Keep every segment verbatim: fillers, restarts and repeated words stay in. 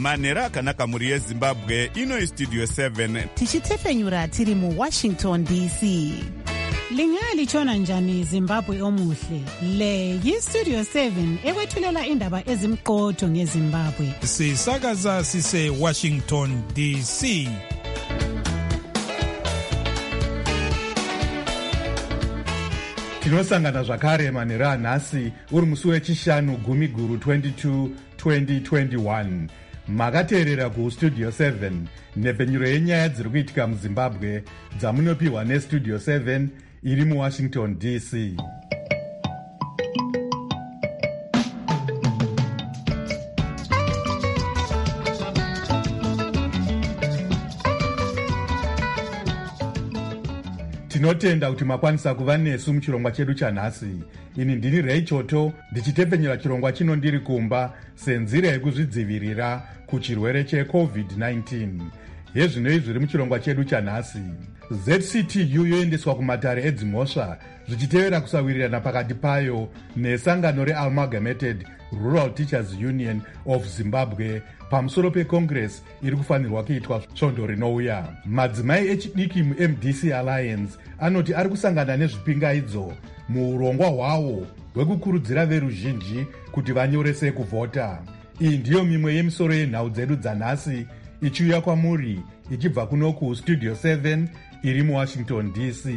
manhero akanaka mhuri yezimbabwe. Ino istudio seven tichitefenyura tiri muwashington D C. Lingalitshona njani Zimbabwe omuhle? Le yistudio seven ekwethulela indaba ezimqotho ngeZimbabwe. Sisakaza sise Washington D C. Tinosangana zvakare manhero anhasi uri musi wechishanu gumi guru twenty-two twenty twenty-one. Makateerera kustudio seven, nhepfenyuro yenyaya dziri kuitika muZimbabwe dzamunopiwa nestudio seven iri muWashington D C. Tinotenda kuti makwanisa kuva nesu muchirongwa chedu chanhasi. Ini ndini Ray Choto ndichitepfenyera chirongwa chino ndiri kumba senzira yekuzvidzivirira kuchirwere checovid nineteen. Yezvinoi zviri muchirongwa chedu chanhasi. Z C T U yoendeswa kumatare edzimhosva zvichitevera kusawirirana pakati payo nesangano reAmalgamated Rural Teachers Union of Zimbabwe pamusoro pecongress iri kufanirwa kuitwa svondo rinouya. Madzimai echidiki muM D C Alliance anoti ari kusangana nezvipingaidzo muurongwa hwawo hwekukurudzira veruzhinji kuti vanyorese kuvhota. Iyi ndiyo mimwe yemisoro yenhau dzedu dzanhasi ichiuya kwamuri ichibva kuno kustudio seven iri muWashington D C.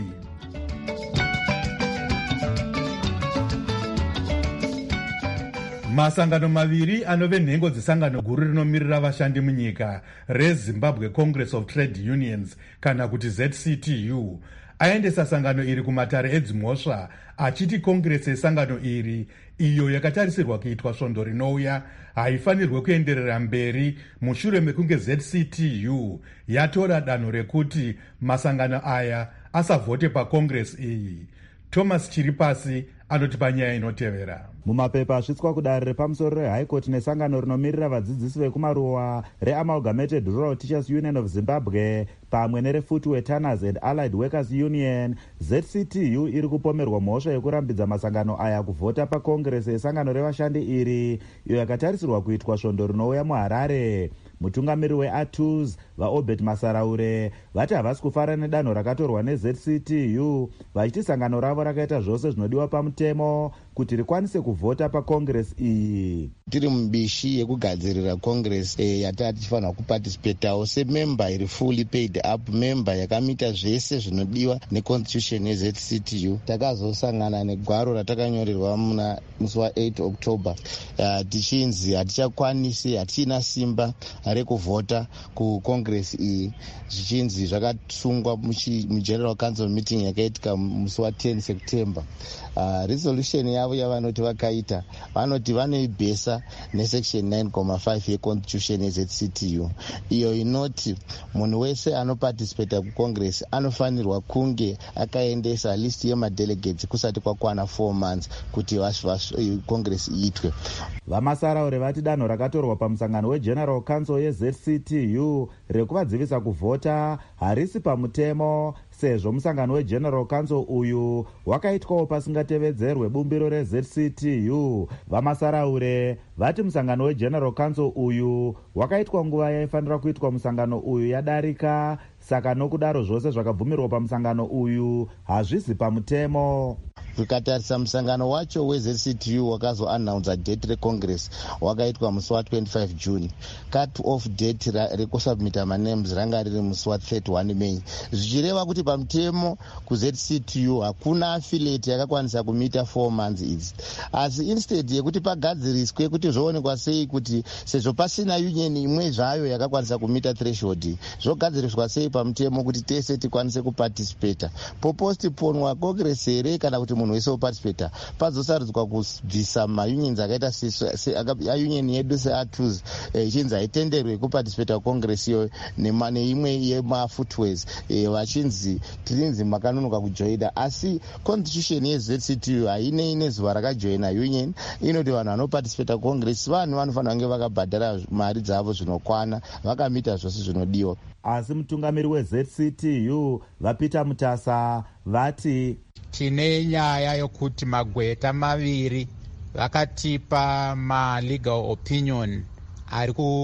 Masangano maviri anove nhengo dzesangano guru rinomirira vashandi munyika reZimbabwe Congress of Trade Unions kana kuti Z C T U aendesa sangano iri kumatare edzimhosva achiti kongresi yesangano iri iyo yakatarisirwa kuitwa svondo rinouya haifanirwe kuenderera mberi mushure mekunge Z C T U yatora danho rekuti masangano aya asavhote pakongresi iyi. Thomas Chiripasi anoti panyaya inotevera. Mumapepa asvitswa kudare repamusoro reHigh Court nesangano rinomirira vadzidzisi vekumaruwa reAmalgamated Rural Teachers Union of Zimbabwe pamwe nereFootwear Tanners and Allied Workers Union, Z C T U iri kupomerwa mhosva yekurambidza masangano aya kuvhota pakongresi yesangano revashandi iri iyo yakatarisirwa kuitwa svondo rinouya muHarare. Mutungamiri weA T U S vaObert Masaraure vati havasi kufara nedanho rakatorwa neZ C T U vachiti sangano ravo rakaita zvose zvinodiwa pamutemo kuti rikwanise kuvhota pakongresi iyi. Tiri mubishi yekugadzirira kongresi e, yatati tifanira kuparticipatawo semember iri fully paid up member yakamita zvese zvinodiwa neconstitution yeZ C T U. Takazosangana negwaro ratakanyorerwa muna musi wa8 October uh, tichinzi hatichakwanisi hatichina simba rekuvhota kukongresi iyi, zvichinzi zvakasungwa mugeneral council meeting yakaitika musi wa10 September. Uh, resolution yavo yavanoti vakaita vanoti vanoibhesa nesection nine point five yeconstitution yeZ C T U iyo inoti munhu wese anoparticipata kucongress anofanirwa kunge akaendesa list yemadelegates kusati kwakwana four months kuti congress iitwe. Vamasaraure vati danho rakatorwa pamusangano wegeneral council yeZ C T U rekuvadzivisa kuvhota harisi pamutemo sezvo musangano wegeneral council uyu wakaitwawo pasingatevedzerwe bumbiro reZ C T U. Vamasaraure vati musangano wegeneral council uyu wakaitwa nguva yaifanira kuitwa musangano uyu yadarika, saka nokudaro zvose zvakabvumirwa pamusangano uyu hazvisi pamutemo. Tukatarisa musangano wacho weZ C T U wakazoannounce date recongress wakaitwa musi wa twenty-five June. Cut off date rekusubmita manames ranga riri musi wa thirty-one May. Zvichireva kuti pamutemo kuZ C T U hakuna affiliate yakakwanisa kumita four months idzi. Asi instead yekuti pagadziriswe kuti zvoonekwa sei kuti sezvo pasina union imwe zvayo yakakwanisa kumita threshold, zvogadziriswa sei pamutemo kuti tese tikwanise kuparticipata. Popostponwa congress here kana kuti munhu wese uparticipata pazosaridzwa kubvisa maunions akaita seunion yedu seA T U S ichinzi haitenderwe kuparticipata congress iyo neimwe yemafootways vachinzi tirinzi makanonoka kujoina. Asi constitution yeZ C T U hainei nezuva rakajoina union, inoti vanhu vanoparticipata congress vanhu vanofanira kunge vakabhadhara mari dzavo zvinokwana vakamita zvose zvinodiwa. Asi mutungamiri weZ C T U vaPeter Mutasa vati tine nyaya yokuti magweta maviri vakatipa malegal opinion ari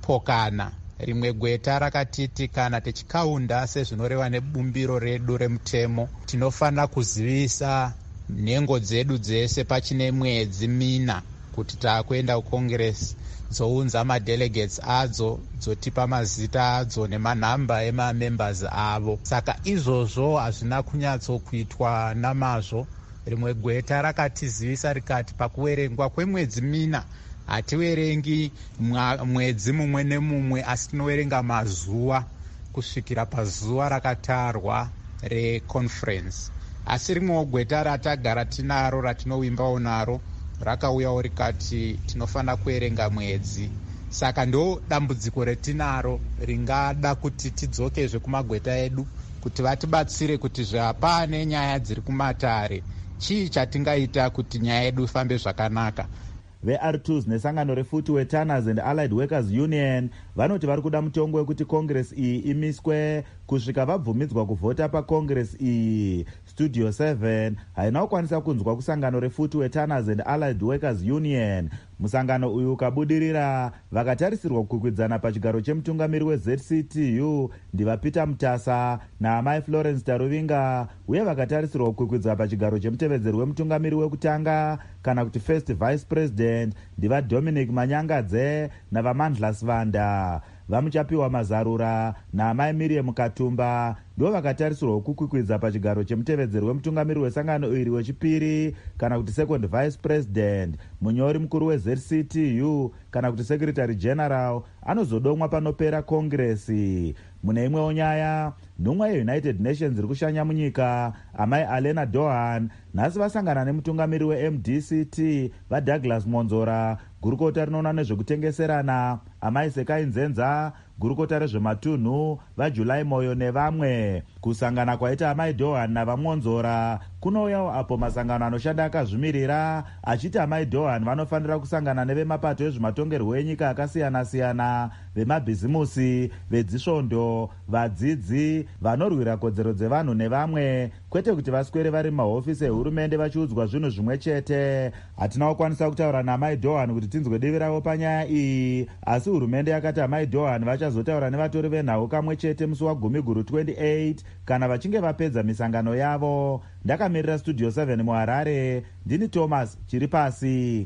pokana. Rimwe gweta rakatiti kana tichikaunda sezvinoreva nebumbiro redu remutemo, tinofanira kuzivisa nhengo dzedu dzese pachine mwedzi mina kuti taakuenda kucongress, dzounza madelegates adzo, dzotipa mazita adzo nemanhamba emamembers avo. Saka izvozvo hazvina kunyatsokuitwa namazvo. Rimwe gweta rakatizivisa rikati pakuverengwa kwemwedzi mina hativerengi mwedzi mumwe nemumwe, asi tinoverenga mazuva kusvikira pazuva rakatarwa reconference. Asi rimwewo gweta ratagara tinaro ratinovimbawo naro rakauyawo rikati tinofanira kuverenga mwedzi. Saka ndo dambudziko retinaro ringada kuti tidzokezve kumagweta edu kuti vatibatsire kuti zvapane nyaya dziri kumatare, chii chatingaita kuti nyaya yedu ifambe zvakanaka. ve-R twos nesangano refootwear tanners and allied workers union vanoti vari kuda mutongo wekuti congress iyi imiswe kusvika vabvumidzwa kuvhota pacongress iyi. Studio seven haina kukwanisa kunzwa kusangano refootwear tanners and allied workers union. Musangano uyu ukabudirira vakatarisirwa kukwikwidzana pachigaro chemutungamiri we-Z C T U ndiva Peter Mutasa naamai Florence Taruvinga, uye vakatarisirwa kukwikwidzwa pachigaro chemutevedzeri wemutungamiri wekutanga kana kuti first vice president ndiva Dominic Manyangadze navamandla Svanda. Vamuchapiwa mazarura naamai Miriam Katumba ndo vakatarisirwa kukwikwidza pachigaro chemutevedzeri wemutungamiri wesangano iri wechipiri kana kuti second vice president. Munyori mukuru we-Z C T U kana kuti secretary general anozodomwa panopera kongresi. Mune imwewo nyaya, nhumwa yeunited nations iri kushanya munyika amai Alena Dohan nhasi vasangana nemutungamiri we-M D C T vaDouglas Monzora, gurukota rinoona nezvekutengeserana amai Sekai Nzenza, gurukota rezvematunhu vaJulai Moyo nevamwe. Kusangana kwaita amai Dohan navamonzora kunouyawo apo masangano anoshanda akazvimirira achiti amai Dohan vanofanira kusangana nevemapato ezvematongerwo enyika akasiyana-siyana, vemabhizimusi, vedzisvondo, vadzidzi, vanorwira kodzero dzevanhu nevamwe, kwete kuti vaswere vari mahofisi ehurumende vachiudzwa zvinhu zvimwe chete. Hatina kukwanisa kutaura naamai Dohan kuti tinzwe divi ravo panyaya iyi, asi hurumende yakati amai Dohan vachazotaura nevatori venhau kamwe chete musi wagumi guru twenty-eight kana vachinge vapedza misangano yavo. Ndakamirira Studio seven muHarare, ndini Thomas Chiripasi.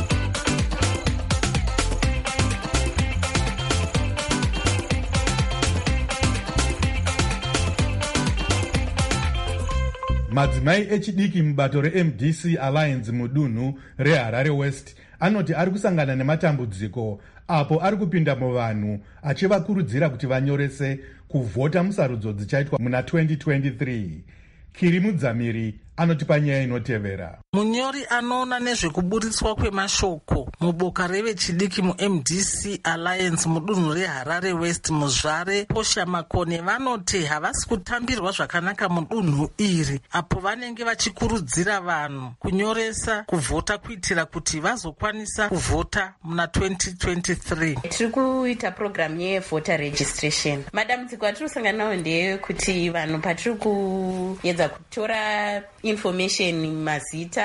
Madzimai echidiki mubato re-M D C Alliance mudunhu reHarare West anoti ari kusangana nematambudziko apo ari kupinda muvanhu achivakurudzira kuti vanyorese kuvhota musarudzo dzichaitwa muna twenty twenty-three. Kiri Mudzamiri anotipa nyaya inotevera. Munyori anoona nezvekuburitswa kwemashoko muboka revechidiki mu-M D C Alliance mudunhu reHarare West muzvare Posha Makone vanoti havasi kutambirwa zvakanaka mudunhu iri apo vanenge vachikurudzira vanhu kunyoresa kuvhota kuitira kuti vazokwanisa kuvhota muna twenty twenty-three. Tiri kuita program yevoter registration. Madambudziko atiri kusangana nawo ndeyekuti vanhu patiri kuedza kutora information, mazita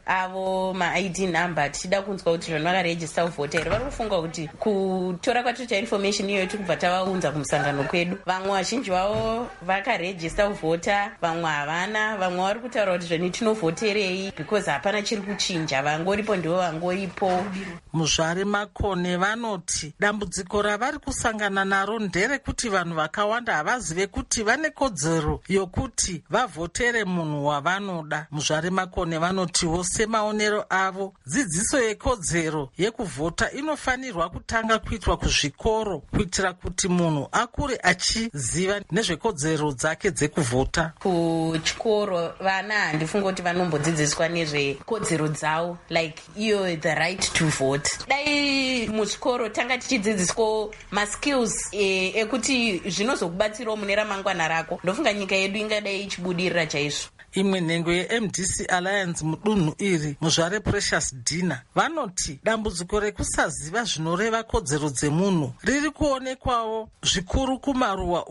avo, ma-I D number, tichida kunzwa kuti vanhu vakarejista kuvhota here, vari kufunga kuti kutora kwatiricha information iyoyo tiri kubva tavaunza kumusangano kwedu. Vamwe vazhinji vavo vakarejista kuvhota, vamwe havana, vamwe vari kutaura kuti zveni tinovhoterei because hapana chiri kuchinja, vangoripo ndivo vangoripo. Muzvare Makone vanoti dambudziko ravari kusangana naro nderekuti vanhu vakawanda havazive kuti vane kodzero yokuti vavhotere munhu wavanoda. Muzvare Makone vanotiwo semaonero avo, dzidziso yekodzero yekuvhota inofanirwa kutanga kuitwa kuzvikoro kuitira kuti munhu akure achiziva nezvekodzero dzake dzekuvhota. Kuchikoro vana handifunga kuti vanombodzidziswa nezvekodzero dzavo, like iyo the right to vote. Dai muchikoro tanga tichidzidziswa maskills e, ekuti zvinozokubatsirawo mune ramangwana rako, ndofunga nyika yedu ingadai ichibudirira chaizvo. Imwe nhengo ye-M D C Alliance mudunhu iri muzvare Precious Dina vanoti dambudziko rekusaziva zvinoreva kodzero dzemunhu riri kuonekwawo zvikuru kumaruwa uko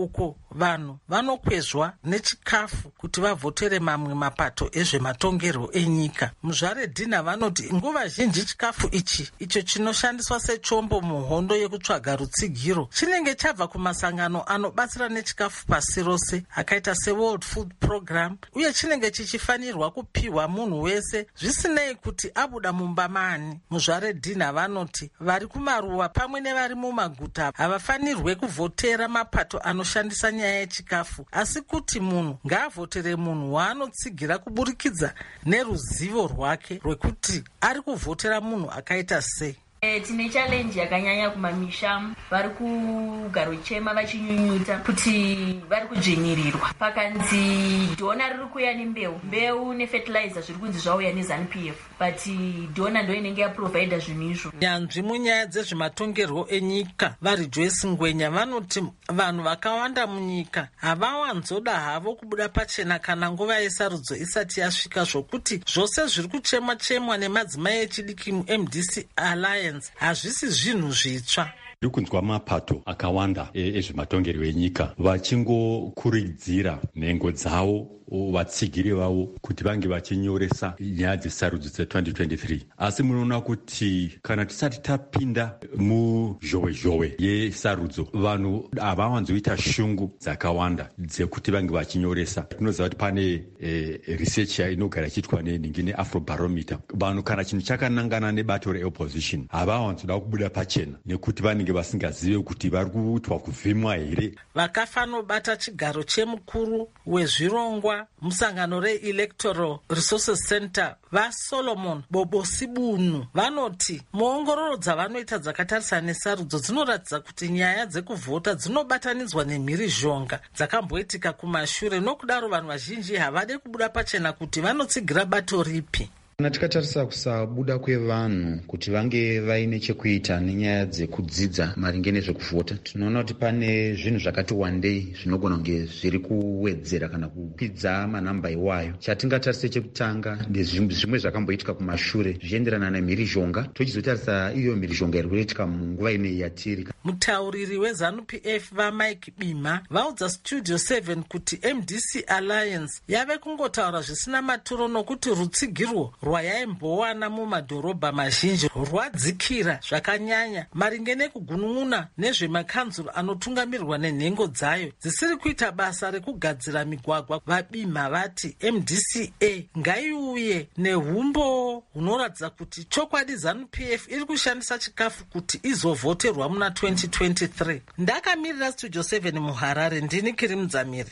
vanhu vanokwezva nechikafu kuti vavhotere mamwe mapato ezvematongerwo enyika. muzvaredhina vanoti nguva zhinji chikafu ichi icho chinoshandiswa sechombo muhondo yekutsvaga rutsigiro chinenge chabva kumasangano anobatsira nechikafu pasi rose akaita seworld food program, uye chinenge chichifanirwa kupiwa munhu wese zvisinei kuti abuda mumba mani. muzvaredhina vanoti vari kumaruwa pamwe nevari mumaguta havafanirwe kuvhotera mapato anoshandisa nyaya yechikafu, asi kuti munhu ngaavhotere munhu waanotsigira kuburikidza neruzivo rwake rwekuti ari kuvhotera munhu akaita sei. E, tine challenge yakanyanya kumamisha vari kugaro chema vachinyunyuta kuti vari kudzvinyirirwa. pakanzi dhona riri kuuya nembeu mbeu nefertilizer zviri kunzi zvauya neZANU P F, but dhona ndo inenge yaprovhaidha zvinhu izvo. nyanzvi munyaya dzezvematongerwo enyika vari Joyce Ngwenya vanoti vanhu vakawanda munyika havawanzoda havo kubuda pachena kana nguva yesarudzo isati yasvika, zvokuti zvose zviri kuchemwa chemwa nemadzimai echidiki muM D C Alliance hazvisi zvinhu zvitsva. Ndiri kunzwa mapato akawanda ezvematongerwo enyika vachingokurudzira nhengo dzavo vatsigiri vavo kuti vange vachinyoresa nyaya dzesarudzo dze-twenty twenty-three, asi munoona kuti kana tisati tapinda muzhowezhowe yesarudzo vanhu havawanzoita shungu dzakawanda dzekuti vange vachinyoresa. tinoziva kuti pane eh, research inogara ichiitwa neningi neafrobarometer. vanhu kana chinhu chakanangana nebato reopposition havawanzoda kubuda pachena nekuti vanenge vasingazive kuti vari kuitwa kuvhimwa here. vakafanobata chigaro chemukuru wezvirongwa musangano reElectoral Resources Center vaSolomon Bobosibunu vanoti muongororo dzavanoita dzakatarisana nesarudzo dzinoratidza kuti nyaya dzekuvhota dzinobatanidzwa nemhirizhonga dzakamboitika kumashure, nokudaro vanhu vazhinji havade kubuda pachena kuti vanotsigira bato ripi. kana tikatarisa kusabuda kwevanhu kuti vange vaine chekuita nenyaya dzekudzidza maringe nezvekuvhota, tinoona kuti pane zvinhu zvakati wandei zvinogona kunge zviri kuwedzera kana kukwidza manhamba iwayo. chatingatarise chekutanga ndezvimwe zvakamboitika kumashure zvichienderana nemhirizhonga, tochizotarisa iyo mhirizhonga iri kuitika munguva inei yatiri. mutauriri weZANU P F vaMike Bima vaudza Studio seven kuti M D C Alliance yave kungotaura zvisina maturo nokuti rutsigirwo rwayaimbowana mumadhorobha mazhinji rwadzikira zvakanyanya maringe nekugunun'una nezvemakanzuro anotungamirwa nenhengo dzayo dzisiri kuita basa rekugadzira migwagwa. vaBima vati M D C A ngaiuye nehumbo hunoratidza kuti chokwadi ZANU P F iri kushandisa chikafu kuti izovhoterwa muna twenty twenty-three. ndakamirira Studio seven muHarare, ndini Kiri Mudzamiri.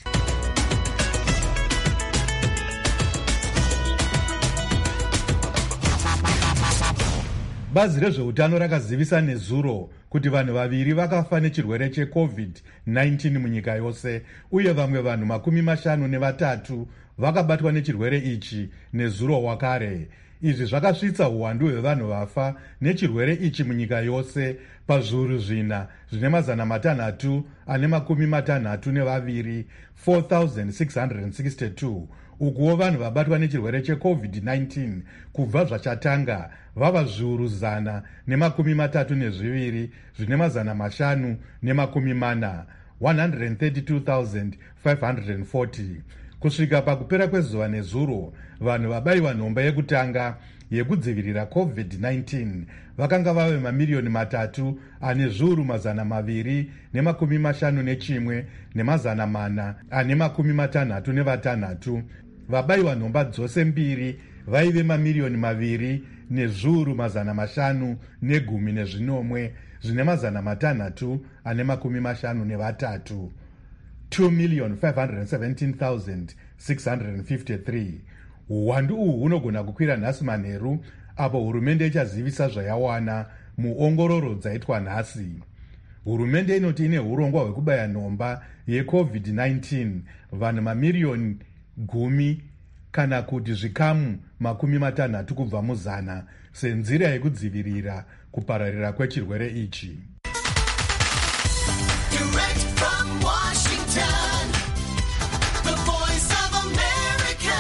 bazi rezveutano rakazivisa nezuro kuti vanhu vaviri vakafa nechirwere checovid nineteen munyika yose, uye vamwe vanhu makumi mashanu nevatatu vakabatwa nechirwere ichi nezuro wakare. izvi zvakasvitsa uwandu hwevanhu vafa nechirwere ichi munyika yose pazviuru zvina zvine mazana matanhatu ane makumi matanhatu nevaviri four thousand six hundred sixty-two. ukuwo vanhu vabatwa nechirwere checovid nineteen kubva zvachatanga vava zviuru zana nemakumi matatu nezviviri zvine mazana mashanu nemakumi mana one hundred thirty-two thousand five hundred forty. kusvika pakupera kwezuva nezuro vanhu vabayiwa nhomba yekutanga yekudzivirira covid nineteen vakanga vave mamiriyoni matatu ane zviuru mazana maviri nemakumi mashanu nechimwe nemazana mana ane makumi matanhatu nevatanhatu. vabayiwa nhomba dzose mbiri vaive mamiriyoni maviri nezviuru mazana mashanu negumi nezvinomwe zvine mazana matanhatu ane makumi mashanu nevatatu. two million five hundred seventeen thousand six hundred fifty-three. uwandu uhu hunogona kukwira nhasi manheru apo hurumende ichazivisa zvayawana muongororo dzaitwa nhasi. hurumende inoti ine urongwa hwekubaya nhomba yecovid nineteen vanhu mamiriyoni gumi kana kuti zvikamu makumi matanhatu kubva muzana senzira yekudzivirira kupararira kwechirwere ichi.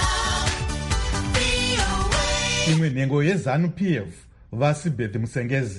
imwe nhengo yeZANU P F vaSibeth Musengezi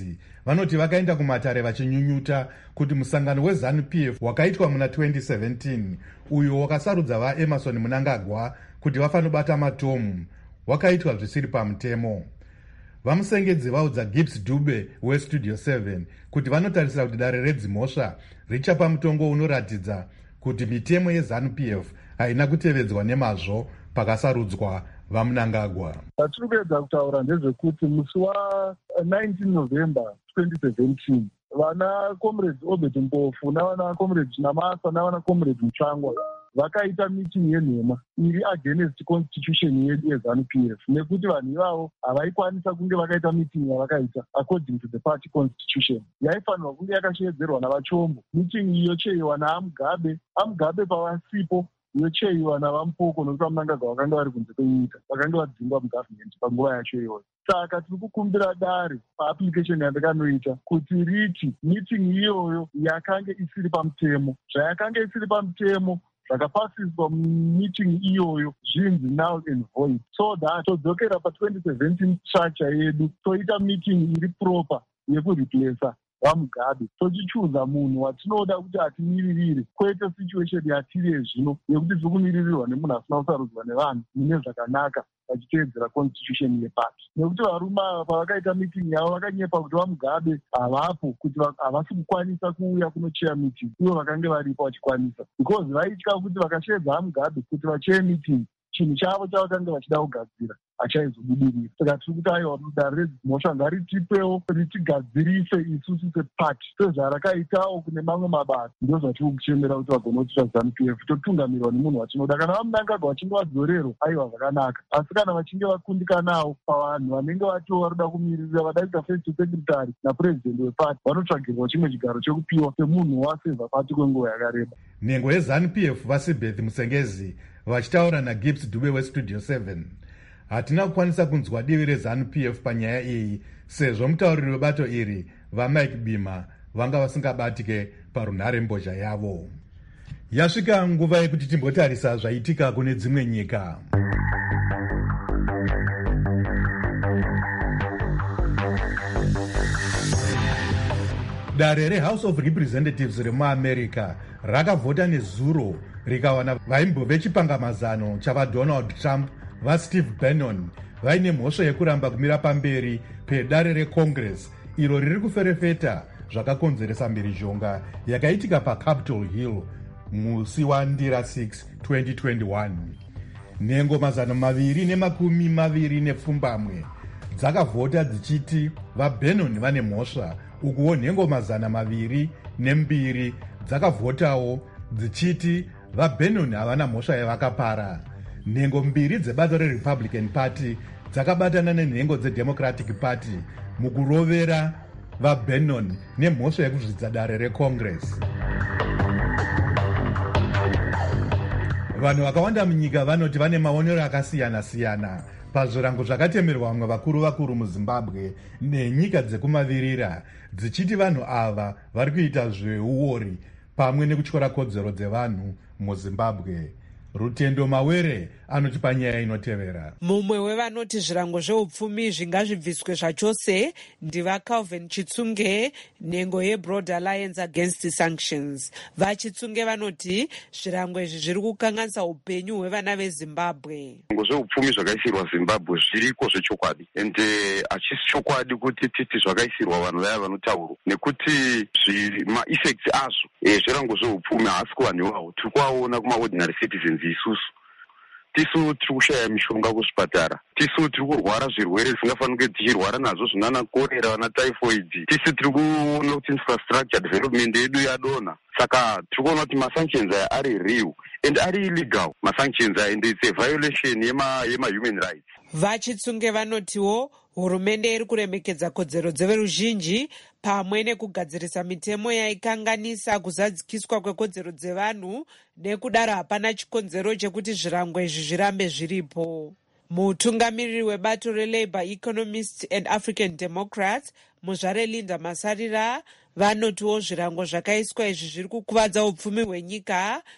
vanoti vakaenda kumatare vachinyunyuta kuti musangano weZANU-P F wakaitwa muna twenty seventeen uyo wakasarudza vaEmerson Mnangagwa kuti vafanobata matomu wakaitwa zvisiri pamutemo. Vamusengedzi vaudza Gibbs Dube weStudio seven kuti vanotarisira kuti dare redzimhosva richapa mutongo unoratidza kuti mitemo yeZANU-P F haina kutevedzwa nemazvo pakasarudzwa vaMnangagwa. Vatiri kuedza kutaura ndezvekuti musi wa-nineteen November twenty seventeen vana comrades Obed Mpofu navana comrades Namasa navana comrades Mutsvangwa vakaita meeting yenhema iri against constitution yedu yeZANU-P F nekuti vanhu ivavo havaikwanisa kunge vakaita meeting yavakaita according to the party constitution yaifanirwa kunge yakashedzerwa navachombo. Meeting iyo cheiwa naAmugabe, Amugabe pavasipo yocheiwa navaMupoko nokuti vaMnangagwa vakanga vari kunze kwenyika, vakanga vadzingwa mugovernment panguva yacho iyoyo. Saka tiri kukumbira dare paapplication yandakanoita kuti riti meeting iyoyo yakanga isiri pamutemo, zvayakanga isiri pamutemo zvakapasiswa meeting iyoyo zvinzi null and void, so that todzokera pa-twenty seventeen structure yedu toita meeting iri proper yekureplace vaMugabe, tochichuza munhu watinoda kuti atimiririre, kwete situation yatiri yezvino yekuti tiri kumiririrwa nemunhu asina kusarudzwa nevanhu mune zvakanaka vachiteedzera constitution yepati. Nekuti varume ava pavakaita meeting yavo vakanyepa kuti vaMugabe havapo, kuti havasi kukwanisa kuuya kunocheya meeting, ivo vakanga varipo vachikwanisa, because vaitya kuti vakashedza vaMugabe kuti vacheye meeting chinhu chavo chavakanga vachida kugadzira achaizobudirira. Saka tiri kuti aiwa dare redzimhosva ngaritipewo ritigadzirise isusu sepati sezvarakaitawo kune mamwe mabasa. Ndo zvatiri kuchemera kuti vagona kuita ZANU-P F totungamirwa nemunhu watinoda. Kana vaMnangagwa vachinge vadzorerwa aiwa zvakanaka, asi kana vachinge vakundikanawo pavanhu vanenge vatiwo varoda kumiririra vadaita first secretary napurezidendi wepati vanotsvagirwa chimwe chigaro chekupiwa semunhu waseva pati kwenguva yakareba. Nhengo yeZANU-P F vaSibeth Musengezi vachitaura naGibbs Dube weStudio seven. Hatina kukwanisa kunzwa divi reZANU-P F panyaya iyi sezvo mutauriri webato iri vaMike Bima vanga vasingabatike parunhare mbozha yavo. Yasvika nguva yekuti timbotarisa zvaitika kune dzimwe nyika. Dare reHouse of Representatives remuAmerica rakavhota nezuro rikawana vaimbo vechipangamazano chavaDonald Trump vaSteve Bannon vaine mhosva yekuramba kumira pamberi pedare reCongress iro riri kuferefeta zvakakonzeresa mhirizhonga yakaitika paCapitol Hill musi waNdira six twenty twenty-one. Nhengo mazana maviri nemakumi maviri nepfumbamwe dzakavhota dzichiti vaBannon vane mhosva, ukuwo nhengo mazana maviri nembiri dzakavhotawo dzichiti vaBannon havana mhosva yavakapara. Nhengo mbiri dzebato reRepublican Party dzakabatana nenhengo dzeDemocratic Party mukurovera vaBannon nemhosva yekuzvidza dare reCongress. Vanhu vakawanda munyika vanoti vane maonero akasiyana-siyana pazvirango zvakatemerwa vamwe vakuru vakuru muZimbabwe nenyika dzekumavirira dzichiti vanhu ava vari kuita zveuori pamwe nekutyora kodzero dzevanhu muZimbabwe. Rutendo Mawere anotipa nyaya inotevera. Mumwe wevanoti zvirango zveupfumi zvingazvibviswe zvachose ndiva Calvin Chitsunge, nhengo yeBroad Alliance Against Sanctions. VaChitsunge vanoti zvirango izvi zviri kukanganisa upenyu hwevana veZimbabwe. Zvirango zveupfumi zvakaisirwa Zimbabwe zviriko zvechokwadi, ende hachisi chokwadi kuti titi zvakaisirwa vanhu vaya vanotaurwa, nekuti maeffects azvo zvirango zveupfumi haasi kuvanhuwawo. Tiri kuvaona kuma-ordinary citizens isusu. Tisu tiri kushaya mishonga kuzvipatara, tisu tiri kurwara zvirwere zvisingafanira kunge tichirwara nazvo zvinana korera vana typhoid, tisu tiri kuona kuti infrastructure development yedu yadonha. Saka tiri kuona kuti masanctions aya ari real and ari illegal masanctions aya, and it's a violation yema yema human rights. VaChitsunge vanotiwo hurumende iri kuremekedza kodzero dzeveruzhinji pamwe nekugadzirisa mitemo yaikanganisa kuzadzikiswa kwekodzero dzevanhu, nekudaro hapana chikonzero chekuti zvirango izvi zvirambe zviripo. Mutungamiriri webato reLabour Economists and African Democrats muzvare Linda Masarira vanotiwo zvirango zvakaiswa izvi zviri kukuvadza upfumi hwenyika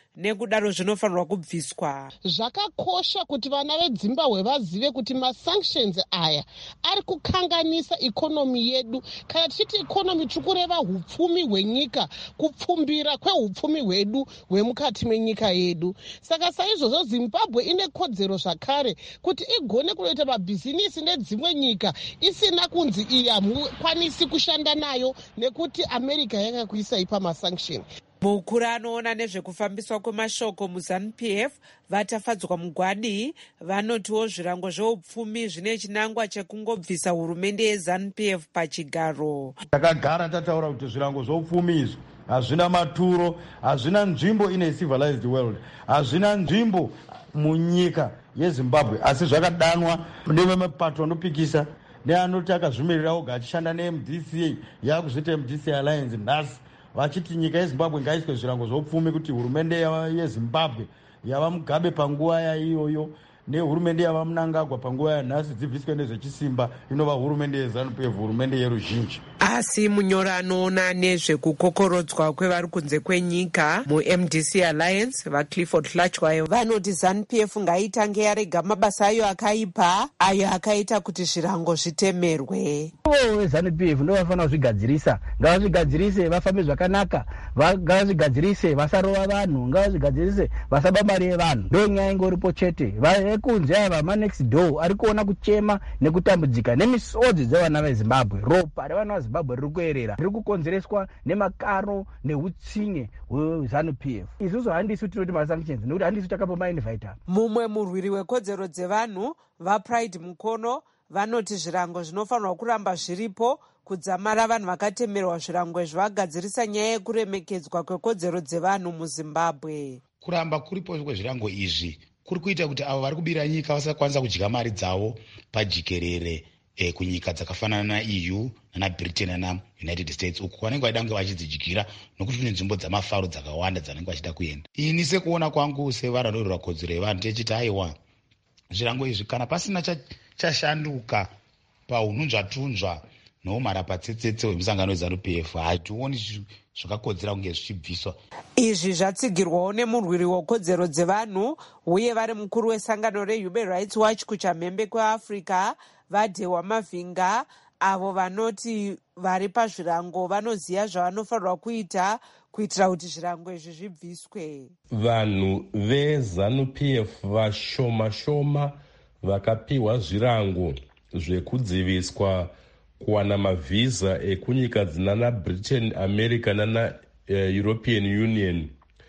nekudaro zvinofanirwa kubviswa. Zvakakosha kuti vana veZimbabwe vazive kuti masanctions aya ari kukanganisa ikonomi yedu. Kana tichiti ikonomi tiri kureva hupfumi hwenyika, kupfumbira kwehupfumi hwedu hwemukati menyika yedu. Saka saizvozvo Zimbabwe ine kodzero zvakare kuti igone kunoita mabhizinisi nedzimwe nyika isina kunzi iyi hamukwanisi kushanda nayo nekuti America yakakuisai pamasanction. Mukuru anoona nezvekufambiswa kwemashoko muZANU-P F vatafadzwa mugwadi vanotiwo zvirango zveupfumi zvine chinangwa chekungobvisa hurumende yeZANU-P F pachigaro. Takagara tataura kuti zvirango zveupfumi izvi hazvina maturo, hazvina nzvimbo in a civilized world, hazvina nzvimbo munyika yeZimbabwe, asi zvakadanwa nevemapato anopikisa neanoti akazvimirira oga achishanda ne-M D C A yaakuzviita M D C A Alliance nhasi vachiti nyika yeZimbabwe ngaiswe zvirango zveupfumi kuti hurumende yeZimbabwe yava Mugabe panguva yaiyoyo nehurumende yava Mnangagwa panguva yanhasi dzibviswe nezvechisimba inova hurumende yeZANU-P F, hurumende yeruzhinji. Asi munyori anoona nezvekukokorodzwa kwevari kunze kwenyika mu-M D C Alliance vaClifford Hlachwayo vanoti ZANU-P F ngaitange yarega mabasa ayo akaipa ayo akaita kuti zvirango zvitemerwe. Ivo ZANU-P F ndovanofanira kuzvigadzirisa, ngavazvigadzirise vafambe zvakanaka, ngavazvigadzirise vasarova vanhu, ngavazvigadzirise vasaba mari yevanhu. Ndonyaya ingoripo chete. Vekunze ava manext door ari kuona kuchema nekutambudzika nemisodzi dzevana veZimbabwe. Ropa revana veZimbabwe riri kuerera, riri kukonzereswa nemakaro neutsinye hweZANU-P F. Isusu handisi tinoti masanctions nekuti handisi takapa mainvita. Mumwe murwiri wekodzero dzevanhu vaPride Mukono vanoti zvirango zvinofanirwa kuramba zviripo kudzamara vanhu vakatemerwa zvirango izvi vagadzirisa nyaya yekuremekedzwa kwekodzero dzevanhu muZimbabwe. Kuramba kuripo kwezvirango izvi kuri kuita kuti avo vari kubira nyika vasakwanisa kudya mari dzavo pajikerere eh, kunyika dzakafanana naE U nanaBritain nanaUnited States uku vanenge vaida kunge vachidzidyira nokuti kune nzvimbo dzamafaro dzakawanda dzanenge vachida kuenda. Ini sekuona kwangu sevarondorera kodzero yevanhu techiti aiwa zvirango izvi kana pasina chashanduka paununzvatunzva noumhara patsetsetse hwemusangano weZANU-P F hationi zvakakodzera kunge zvichibviswa. Izvi zvatsigirwawo nemurwiri wekodzero dzevanhu uye vari mukuru wesangano reHuman Rights Watch kuchamhembe kweAfrica vaDhewa Mavhinga, avo vanoti vari pazvirango vanoziva zvavanofanirwa kuita kuitira kuti zvirango izvi zvibviswe. Vanhu veZANU-P F vashoma shoma vakapiwa zvirango zvekudziviswa kuwana mavhisa ekunyika dzinana Britain, America nana uh, European Union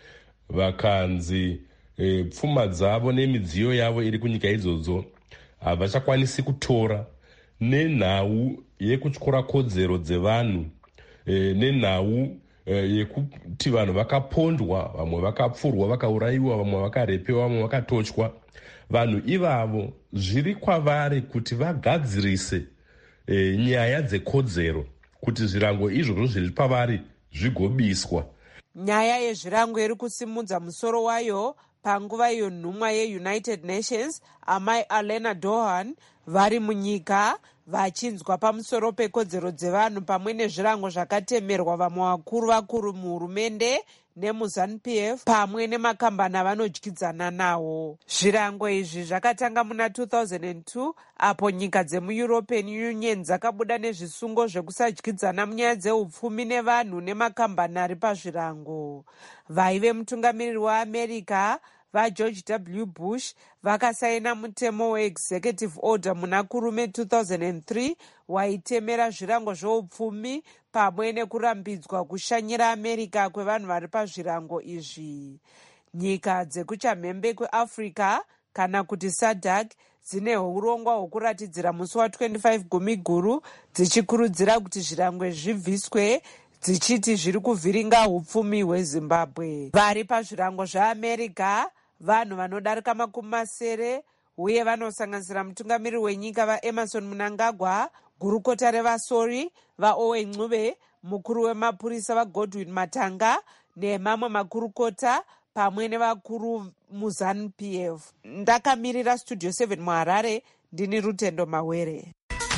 vakanzi uh, pfuma dzavo nemidziyo yavo iri kunyika idzodzo havachakwanisi kutora nenhau yekutyora kodzero dzevanhu uh, nenhau uh, yekuti vanhu vakapondwa, vamwe vakapfurwa vakaurayiwa, vamwe vakarepewa, vamwe vakatotywa. Vanhu ivavo zviri kwavari kuti vagadzirise E, nyaya dzekodzero kuti zvirango izvozvo zviri pavari zvigobiswa. Nyaya yezvirango iri kusimudza musoro wayo panguva iyo nhumwa yeUnited Nations amai Alena Dohan vari munyika vachinzwa pamusoro pekodzero dzevanhu pamwe nezvirango zvakatemerwa vamwe vakuru vakuru muhurumende nemuZANU-P F pamwe nemakambani avanodyidzana nawo. Zvirango izvi zvakatanga muna two thousand two apo nyika dzemuEuropean Union dzakabuda nezvisungo zvekusadyidzana munyaya dzeupfumi nevanhu nemakambani ari pazvirango. Vaive mutungamiriri weAmerica vaGeorge W Bush vakasaina mutemo weExecutive Order muna kurume two thousand three waitemera zvirango zveupfumi pamwe nekurambidzwa kushanyira America kwevanhu vari pazvirango izvi. Nyika dzekuchamhembe kweAfrica kana kuti SADC dzine urongwa hwokuratidzira musi wa25 Gumiguru dzichikurudzira kuti zvirango zvibviswe dzichiti zviri kuvhiringa upfumi hweZimbabwe. Vari pazvirango zveAmerica vanhu vanodarika makumi masere uye vanosanganisira mutungamiriri wenyika vaEmerson Mnangagwa, gurukota revasori vaOwen Ncube, mukuru wemapurisa vaGodwin Matanga nemamwe makurukota pamwe nevakuru muZANU-P F. Ndakamirira Studio seven muHarare, ndini Rutendo Mawere.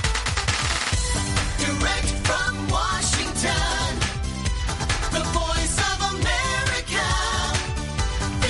Direct from Washington, the voice of America,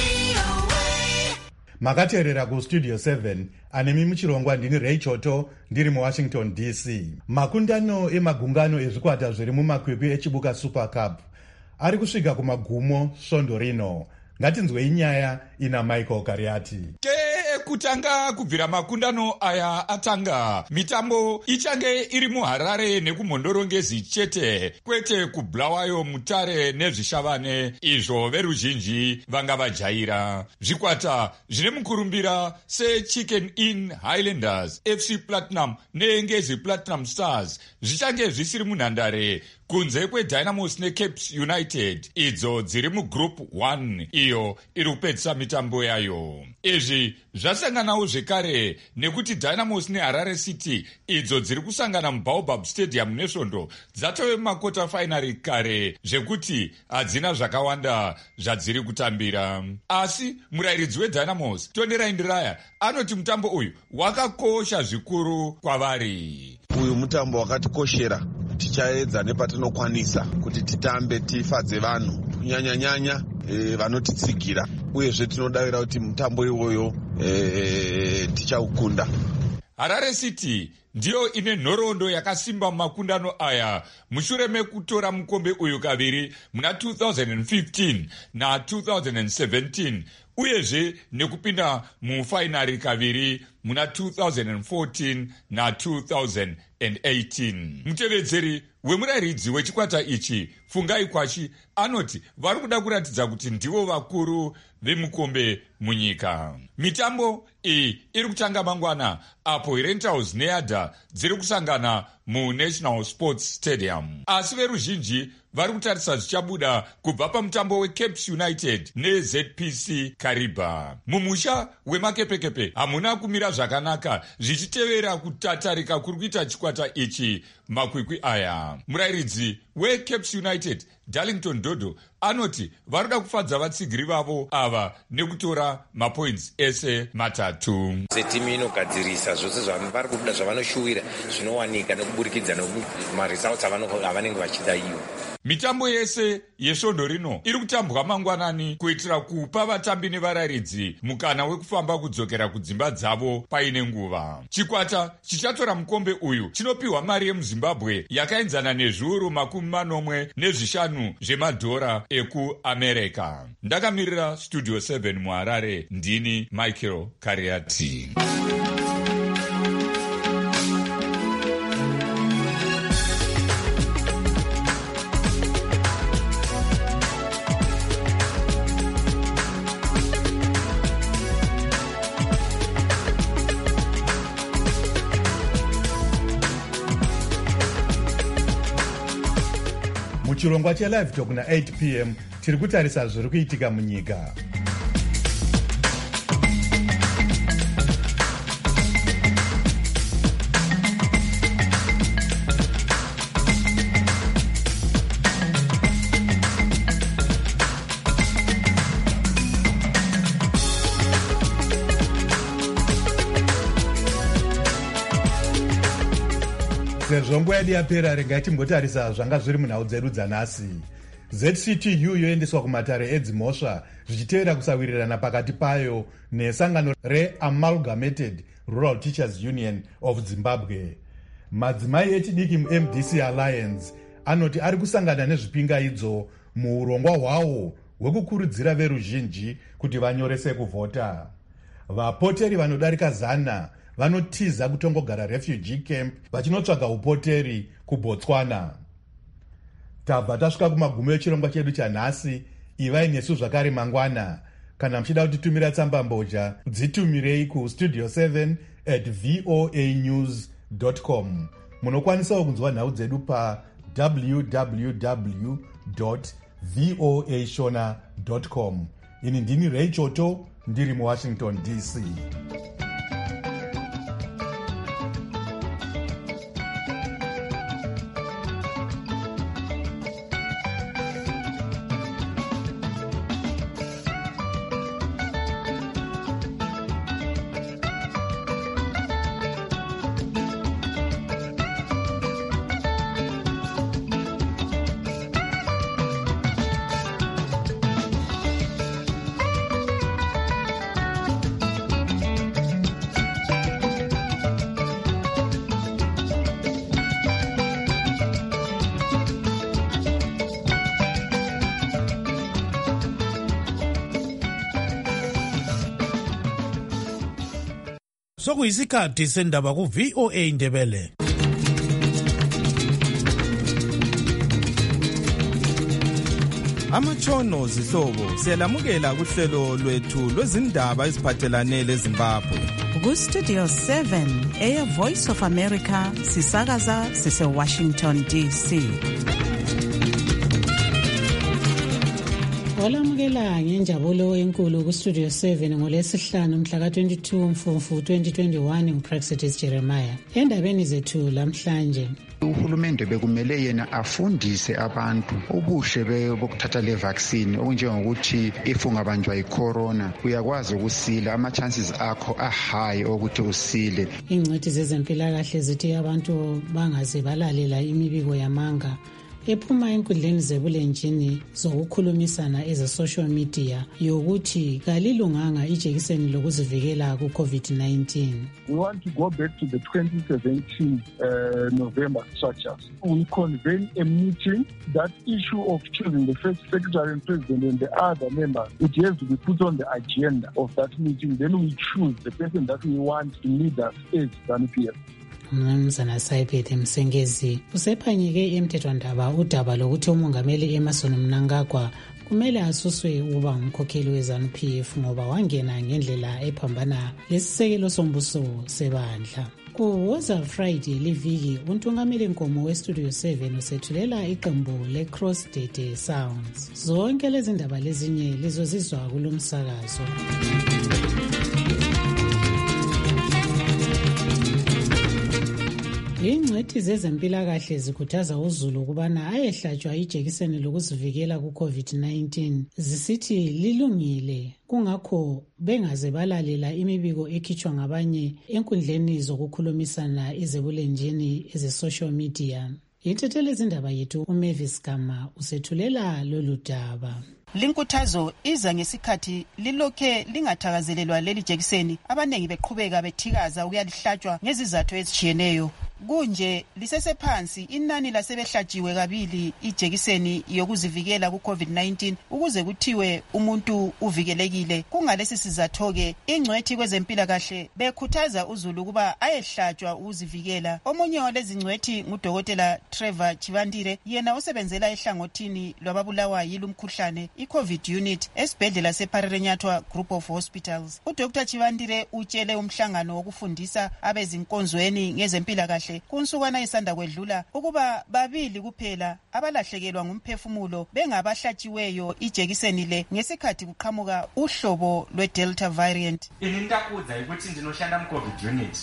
makateerera kustudio seven anemi muchirongwa ndini Ray Choto ndiri muwashington D C. Makundano emagungano ezvikwata zviri mumakwikwi echibuka Super Cup ari kusvika kumagumo svondo rino. Ngatinzwei nyaya ina Michael Kariati. Kutanga kubvira makundano aya atanga, mitambo ichange iri muHarare nekumhondorongezi chete, kwete kuBulawayo, Mutare nezvishavane izvo veruzhinji vanga vajaira. Zvikwata zvine mukurumbira seChicken Inn Highlanders, F C Platinum neNgezi Platinum Stars zvichange zvisiri munhandare kunze kweDynamos neCapes United idzo dziri mugroup one iyo iri kupedzisa mitambo yayo. Izvi zvasanganawo zvekare nekuti Dynamos neHarare City idzo dziri kusangana muBaobab Stadium nesvondo dzatove makota finari kare zvekuti hadzina zvakawanda zvadziri kutambira. Asi murayiridzi weDynamos Tony Raindiraya anoti mutambo uyu wakakosha zvikuru kwavari. Uyu mutambo wakatikoshera, tichaedza nepatinokwanisa kuti titambe tifadze vanhu kunyanya-nyanya e, vanotitsigira, uyezve tinodavira kuti mutambo iwoyo e, tichaukunda. Harare City ndiyo ine nhoroondo yakasimba mumakundano aya mushure mekutora mukombe uyu kaviri muna two thousand fifteen na two thousand seventeen uyezve nekupinda mufainari kaviri muna two thousand fourteen na two thousand eighteen. Mutevedzeri wemurayiridzi wechikwata ichi Fungai Kwashi anoti vari kuda kuratidza kuti ndivo vakuru vemukombe munyika. Mitambo iyi iri kutanga mangwana apo Rentals neAdha dziri kusangana muNational Sports Stadium. Asi veruzhinji vari kutarisa zvichabuda kubva pamutambo weCapes United neZ P C Kariba. Mumusha wemakepekepe hamuna kumira zvakanaka zvichitevera kutatarika kuri kuita chikwata ichi makwikwi aya. Murayiridzi weCapes United Darlington Dodo anoti varuda kufadza vatsigiri vavo ava nekutora mapoints ese matatu. Setimu inogadzirisa zvose zvavari kuda zvavanoshuwira zvinowanika nekuburikidza nemaresults avanenge vachida iyo. Mitambo yese yesvondo rino iri kutambwa mangwanani kuitira kupa vatambi nevarayiridzi mukana wekufamba kudzokera kudzimba dzavo paine nguva. Chikwata chichatora mukombe uyu chinopiwa mari yemuZimbabwe yakaenzana nezviuru makumi manomwe nezvishanu zvemadhora ekuAmerica. Ndakamirira Studio seven muHarare, ndini Michael Kariati. Muchirongwa chelive talk na eight p m tiri kutarisa zviri kuitika munyika. Sezvo nguva yedu yapera, regai timbotarisa zvanga zviri munhau dzedu dzanhasi. Z C T U yoendeswa kumatare edzimhosva zvichitevera kusawirirana pakati payo nesangano reAmalgamated Rural Teachers Union of Zimbabwe. Madzimai echidiki muM D C Alliance anoti ari kusangana nezvipingaidzo muurongwa hwawo hwekukurudzira veruzhinji kuti vanyorese kuvhota. Vapoteri vanodarika zana vanotiza kutongogara refugee camp vachinotsvaga upoteri kuBotswana. Tabva tasvika kumagumo echirongwa chedu chanhasi. Ivai nesu zvakare mangwana. Kana muchida kutitumira tsamba mbozha, dzitumirei kustudio seven at voa news dot com. Munokwanisawo kunzwa nhau dzedu pa w w w dot voa shona dot com. Ini ndini Ray Choto, ndiri muWashington D C. sokuyisikhathi sendaba ku-V O A Indebele. Amatshono zihlobo siyalamukela kuhlelo lwethu lwezindaba eziphathelane leZimbabwe. Ku-Studio seven, Air Voice of America, sisakaza sise-Washington D C. Olamukela ngenjabulo enkulu ku-Studio seven ngolesihlanu mhla ka-twenty-two Mfumfu twenty twenty-one nguPraxidis Jeremiah. Endabeni zethu lamhlanje, uhulumende bekumele yena afundise abantu ubuhle bokuthatha le vaccine okunjengokuthi if ungabanjwa yicorona uyakwazi ukusila, ama-chances akho ahigh ukuthi usile. ingcwethi zezempilakahle zithi abantu bangaze balalela imibiko yamanga ephuma enkundleni zebulenjini zokukhulumisana eze-social media yokuthi kalilunganga ijekiseni lokuzivikela ku-COVID nineteen. We want to go back to the twenty seventeen uh, November structures. We convene a meeting. That issue of choosing the first secretary and president and the other members, it has to be put on the agenda of that meeting. Then we choose the person that we want to lead us as ZANU-P F. Mnumzana Saiphethe Msengezi usephanyeke emthethwandaba udaba lokuthi umongameli Emmerson Mnangagwa kumele asuswe ukuba ngumkhokheli we-ZANU-P F ngoba wangena ngendlela ephambana lesisekelo sombuso sebandla. Kuwoza Friday liviki untungameli Nkomo we-Studio seven usethulela iqembu le-Cross Dede Sounds. Zonke lezi ndaba lezinye lizozizwa kulomsakazo. Ingcwethi zezempilakahle zikhuthaza uZulu ukubana ayehlatshwa ijekiseni lokuzivikela ku-COVID nineteen. Zisithi lilungile, kungakho bengaze balalela imibiko ekhitshwa ngabanye enkundleni zokukhulumisana ezebulenjini eze-social media. Yithethele izindaba yethu uMavis Gama usethulela lolu daba. Linkuthazo iza ngesikhathi lilokhe lingathakazelelwa leli jekiseni, abanengi beqhubeka bethikaza ukuyalihlatshwa ngezizathu ezitshiyeneyo. Kunje lisesephansi inani lasebehlatshiwe kabili ijekiseni yokuzivikela ku-COVID nineteen ukuze kuthiwe umuntu uvikelekile. Kungalesi sizatho-ke ingcwethi kwezempilakahle bekhuthaza uZulu ukuba ayehlatshwa ukuzivikela. Omunye walezi ngcwethi ngudokotela Trevor Chivandire, yena osebenzela ehlangothini lwababulawa yilumkhuhlane i-COVID unit esibhedlela seParerenyatwa Group of Hospitals. uDr Chivandire utshele umhlangano wokufundisa abezinkonzweni ngezempilakahle kunsukwana isanda kwedlula ukuba babili kuphela abalahlekelwa ngumphefumulo bengabahlatshiweyo ijekiseni le ngesikhathi kuqhamuka uhlobo lwe-Delta variant. Inintakudza ukuthi ndinoshanda mu-COVID unit.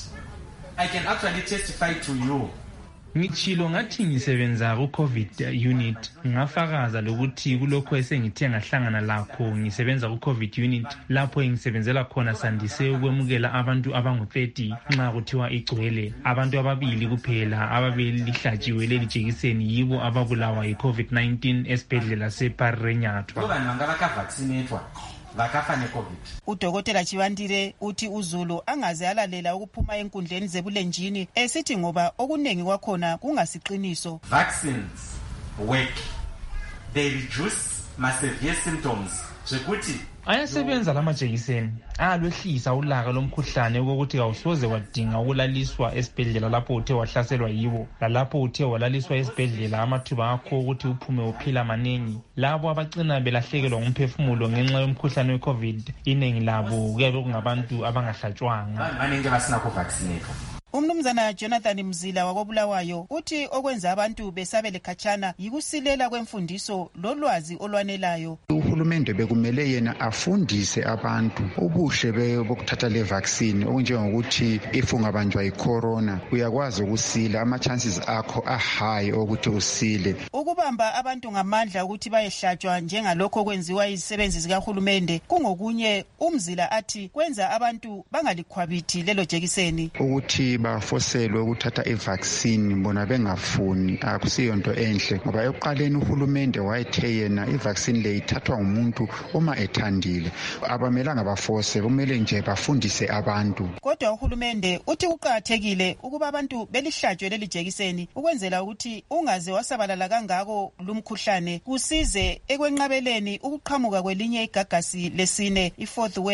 I can actually testify to you. Ngitshilo ngathi ngisebenza ku-COVID unit, ngafakaza lokuthi kulokho esengithe ngahlangana lakho ngisebenza ku-COVID unit lapho ngisebenzela khona sandise ukwemukela abantu abangu thirty nxa kuthiwa igcwele. Abantu ababili kuphela ababelihlatshiwe leli jekiseni yibo ababulawa yi-COVID nineteen esibhedlela seParerenyatwa. Ngoba ngangabaka vaccinatwa vakafa ne-COVID. Udokotela Chivandire uthi uZulu angaze alalela ukuphuma enkundleni zebulenjini esithi ngoba okunengi kwakhona kungasiqiniso. Vaccines work. They reduce my severe symptoms. Zekuthi ayasebenza lama jekiseni ayalwehlisa ulaka lomkhuhlane ukuthi awusoze wadinga ukulaliswa esibhedlela lapho uthe wahlaselwa yiwo, lalapho uthe walaliswa esibhedlela amathuba akho ukuthi uphume uphila maningi. Labo abagcina belahlekelwa ngumphefumulo ngenxa yomkhuhlane we-COVID iningi labo kuyabe kungabantu abangahlatshwanga. Maningi basinakho vaccinate. Umnumzana Jonathan Mzila wakobulawayo uthi okwenza abantu besabele khatshana yikusilela kwemfundiso lolwazi olwanelayo. Uhulumende bekumele yena afundise abantu ubuhle bokuthatha le vaccine okunjengokuthi if ungabanjwa yicorona uyakwazi ukusila, ama-chances akho ahigh ukuthi usile. Ukubamba abantu ngamandla ukuthi bayehlatshwa njengalokho kwenziwa izisebenzi zikahulumende kungokunye uMzila athi kwenza abantu bangalikhwabithi lelo jekiseni. Ukuthi bafoselwe ukuthatha i-vaccine bona bengafuni akusiyo nto enhle ngoba ekuqaleni uhulumende wayethe yena i-vaccine le ithathwa umuntu uma ethandile. Abamelanga bafose, kumele nje bafundise abantu. Kodwa uhulumende uthi kuqakathekile ukuba abantu belihlatshwe leli jekiseni ukwenzela ukuthi ungaze wasabalala kangako lumkhuhlane kusize ekwenqabeleni ukuqhamuka kwelinye igagasi lesine i-fourth wave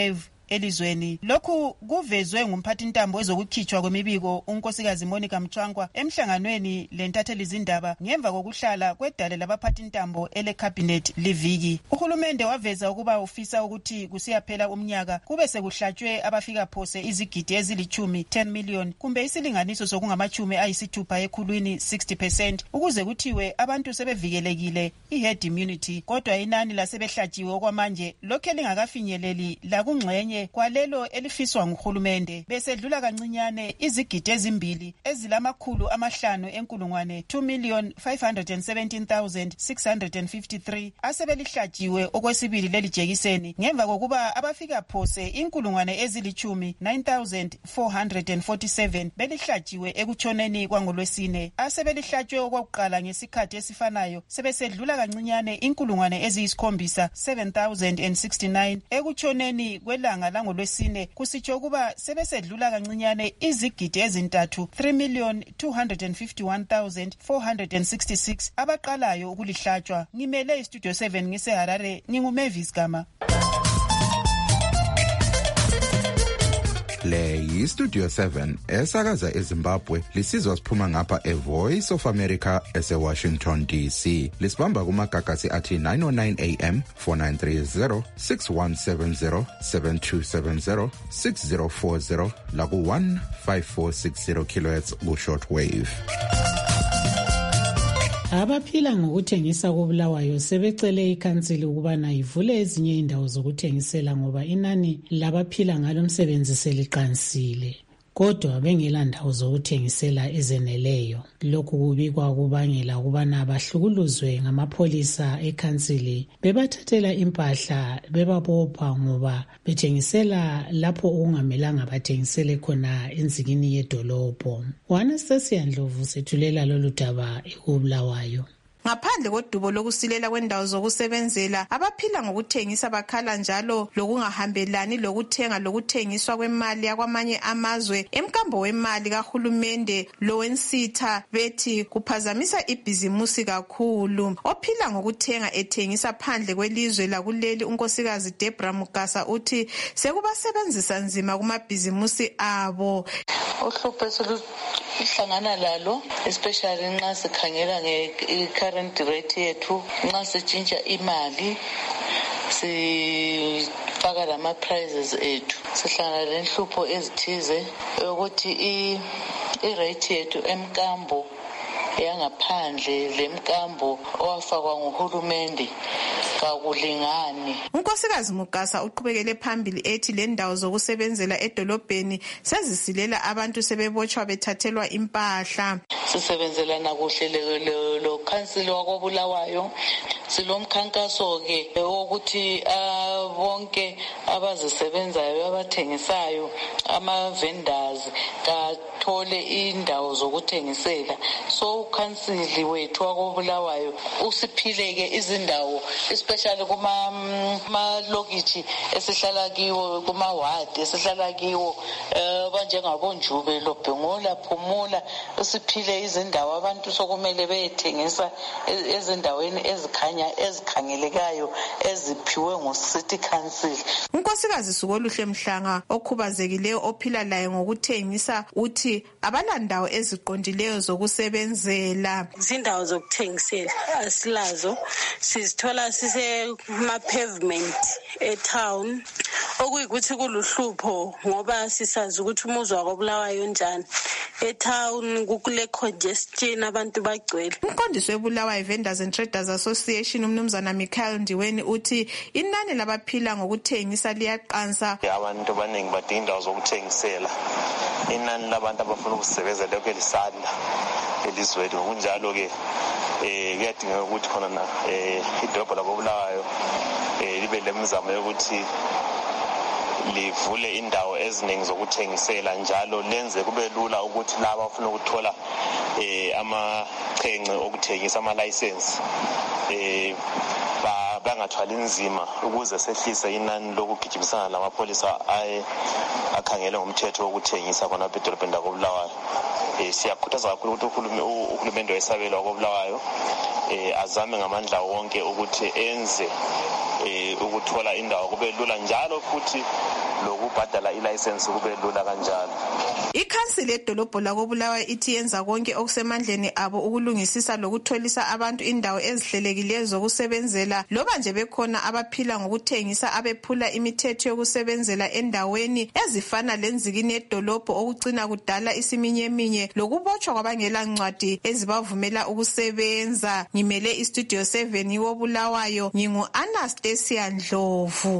elizweni. Lokhu kuvezwe ngumphathintambo ezokukhitshwa kwemibiko unkosikazi Monica Mchwangwa emhlanganweni lentatheli izindaba ngemva kokuhlala kwedale labaphathintambo ele cabinet liviki. Uhulumende waveza ukuba ufisa ukuthi kusiyaphela umnyaka kube sekuhlatshwe abafika phose izigidi ezilichumi ten million kumbe isilinganiso sokungamachumi ayisithupha ekhulwini sixty percent ukuze kuthiwe abantu sebevikelekile i-herd immunity. Kodwa inani lasebehlatshiwe okwamanje lokhe lingakafinyeleli lakungxenye kwalelo elifiswa nguhulumende. Besedlula kancinyane izigidi ezimbili ezilamakhulu amahlanu enkulungwane two million five hundred seventeen thousand six hundred fifty-three asebelihlatshiwe okwesibili leli jekiseni ngemva kokuba abafika phose inkulungwane ezilichumi nine thousand four hundred forty-seven belihlatshiwe ekutshoneni kwangolwesine. Asebelihlatshwe okokuqala ngesikhathi esifanayo sebesedlula kancinyane inkulungwane eziyisikhombisa seven thousand sixty-nine ekutshoneni kwelanga langolwesine kusitsho kuba sebesedlula kancinyane izigidi ezintathu three million two hundred fifty-one thousand four hundred sixty-six abaqalayo ukulihlatshwa. Ngimele istudio seven ngise Harare, nginguMavis Gama. Le yistudio seven esakaza eZimbabwe lisizwa siphuma ngapha eVoice of America eseWashington D C. Lisibamba kumagagasi athi nine oh nine A M, four nine three zero, six one seven zero, seven two seven zero, six zero four zero laku one five four six zero kilohertz ku shortwave. Abaphila ngokuthengisa kobulawayo sebecele ikhansili ukubana ivule ezinye indawo zokuthengisela ngoba inani labaphila ngalo msebenzi seliqansile. Kodwa bengela ndawo zokuthengisela ezeneleyo. Lokhu kubikwa kubangela ukubana abahlukuluzwe ngamapholisa ekhansili bebathathela impahla bebabopha ngoba bethengisela lapho okungamelanga bathengisele khona enzikini yedolobho. Anastasia Ndlovu sethulela lolu daba ekubulawayo. Ngaphandle kodubo lokusilela kwendawo zokusebenzela, abaphila ngokuthengisa bakhala njalo lokungahambelani lokuthenga lokuthengiswa kwemali yakwamanye amazwe emkambo wemali kahulumende lowensitha bethi kuphazamisa ibhizimusi kakhulu. Ophila ngokuthenga ethengisa phandle kwelizwe lakuleli unkosikazi Debra Mugasa uthi sekubasebenzisa nzima kumabhizimusi abo. Uhlupho esihlangana lalo especially nxa sikhangela nge-current rate yethu, nxa sitshintsha imali sifaka lama-prizes ethu, sihlangana lenhlupho ezithize ukuthi i-rate yethu emkambo yangaphandle lemkambo owafakwa nguhulumende kakulingani. Unkosikazi Mugasa uqhubekele phambili ethi le ndawo zokusebenzela edolobheni sezisilela abantu sebebotshwa bethathelwa impahla. Sisebenzelana kuhle lo council wakobulawayo. Silomkhankaso ke ukuthi bonke abazisebenzayo abathengisayo ama vendors kathole indawo zokuthengisela. So ukhansili wethu wakobulawayo usiphileke izindawo especially kuma malokithi esihlala kiwo, kuma ward esihlala kiwo banjengabonjube loBhengola Phumula, usiphile izindawo abantu sokumele beyethengisa ezindaweni ezikhanya ezikhangelekayo eziphiwe nguCity Council. Unkosikazi Sukoluhle Mhlanga okhubazekileyo ophila laye ngokuthengisa uthi abalandawo eziqondileyo zokusebenzela. Izindawo zokuthengisela asilazo, sizithola sise ma pavement etown okuyikuthi kuluhlupho ngoba sisazi ukuthi umuzwa kwabulawayo njani etown kukule congestion abantu bagcwele. Umqondisi webulawayo Vendors and Traders Association umnumzana Michael Ndiweni uthi inani labaphila ngokuthengisa liyaqansa. Abantu abaningi badinga indawo zokuthengisela, inani labantu abafuna ukusebenza lokho lisanda elizweni. Ngokunjalo ke eh kuyadingeka ukuthi khona na eh idolobha labobulawayo eh libe lemizamo yokuthi livule indawo eziningi zokuthengisela, njalo lenze kube lula ukuthi laba abafuna ukuthola eh amaqhenqe okuthengisa ama license eh bangathwali nzima ukuze sehlise inani lokugijimisana lamapholisa aye akhangele ngomthetho wokuthengisa khona edolobheni lakobulawayo. Eh siyakhuthaza kakhulu ukuthi uhulumende wesabelo wakobulawayo eh azame ngamandla wonke ukuthi enze eh ukuthola indawo kube lula, njalo futhi lokubhadala ilayisensi kube lula kanjalo. Ikhansili yedolobho lakobulawayo ithi yenza konke okusemandleni abo ukulungisisa lokutholisa abantu indawo ezihlelekileyo zokusebenzela loba nje bekhona abaphila ngokuthengisa abephula imithetho yokusebenzela endaweni ezifana lenzikini yedolobho okucina kudala isiminyeminye lokubotshwa kwabangela ncwadi ezibavumela ukusebenza. Ngimele istudio seven yobulawayo ngingu Anastasia Ndlovu.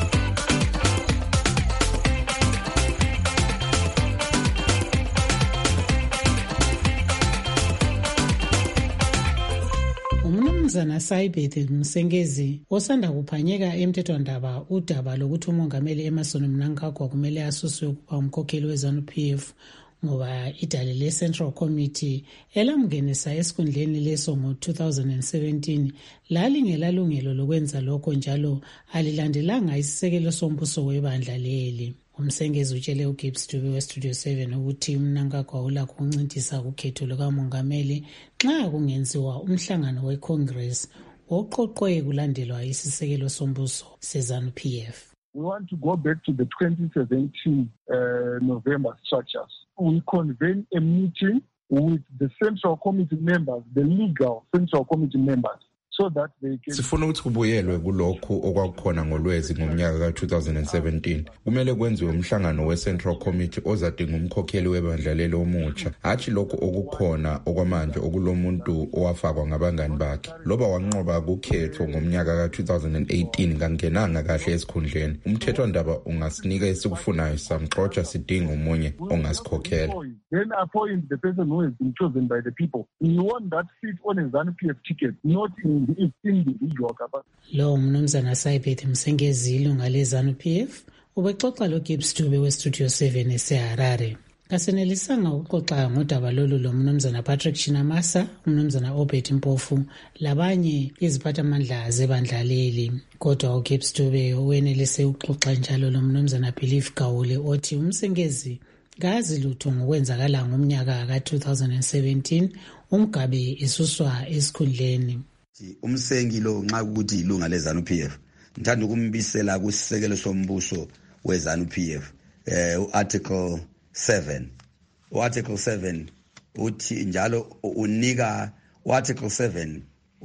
Umnumzana Sayibethe Msengezi osanda kuphanyeka emthethwandaba udaba lokuthi umongameli Emmerson Mnangagwa kumele asuswe ukuba umkhokheli we-ZANU-P F ngoba idale le-Central Committee elamngenisa esikhundleni leso ngo-two thousand seventeen lalingelalungelo lokwenza lokho njalo alilandelanga isisekelo sombuso webandla leli. Umsengezi utshele uGibbs Dube weStudio seven ukuthi uMnangagwa ulakho ukuncintisa ukhetho lukamongameli nxa kungenziwa umhlangano weCongress oqoqwe kulandelwa isisekelo sombuso se-ZANU-P F. We want to go back to the twenty seventeen uh, November structures. We convene a meeting with the Central Committee members, the legal Central Committee members, so that they can... Sifuna ukuthi kubuyelwe kulokhu okwakukhona ngolwezi ngomnyaka ka two thousand seventeen. Kumele kwenziwe umhlangano we-Central Committee ozadinga umkhokheli webandla lelo omutsha. Hathi lokho okukhona okwamanje okulomuntu owafakwa ngabangani bakhe. Loba wanqoba ukukhetho ngomnyaka ka two thousand eighteen kangenanga kahle esikhundleni. Umthethwandaba ungasinika esikufunayo samxoxa sidinga umunye ongasikhokhela. Then appoint the person who has been chosen by the people. You want that seat on a ZANU-P F ticket, not in the individual capacity. Lo mnumzana Sayibethe Msengezi ilunga le-ZANU-P F ubexoxa loGibbs Dube weStudio seven eseHarare. Kasenelisanga ukuxoxa ngodaba lolu lo mnumzana Patrick Chinamasa, umnumzana Obed Mpofu labanye iziphathamandla zebandla leli. Kodwa uGibbs Dube wenelise ukuxoxa njalo lo mnumzana Belief Gawule othi umsengezi gazi lutho ngokwenzakala ngomnyaka ka two thousand seventeen umgabe isuswa esikhundleni. Umsengi lo nxa ukuthi ilunga le-ZANU-P F ngithanda ukumbisela kusisekelo sombuso we-ZANU-P F eh uarticle seven. Uarticle seven uthi njalo unika uarticle seven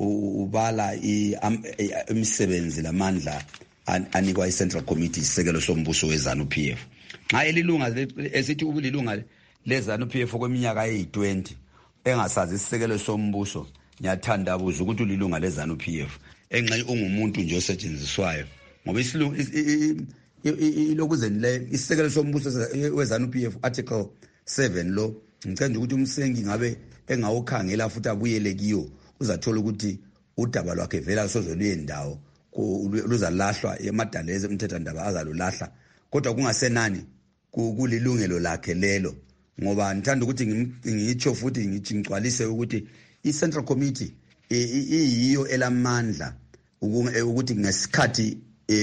ubala imisebenzi lamandla anikwa i-Central Committee isekelo sombuso we-ZANU-P F. Nxa elilunga esithi ubulilunga le-ZANU-P F kweminyaka eyi twenty engasazi isisekelo sombuso ngiyathandabuza ukuthi ulilunga le-ZANU-P F enxa ungumuntu nje osetshenziswayo ngoba isilungu ilokuzeni le isisekelo sombuso we-ZANU-P F article seven lo ngicela ukuthi umsengi ngabe engawukhangela futhi abuyele kiyo uzathola ukuthi udaba lwakhe vela sozoluye ndawo luzalahlwa emadaleze umthethwandaba azalulahla kodwa kungasenani kulilungelo lakhe lelo ngoba ngithanda ukuthi ngitsho futhi ngigcwalise ukuthi i-Central Committee iyiyo elamandla ukuthi ngesikhathi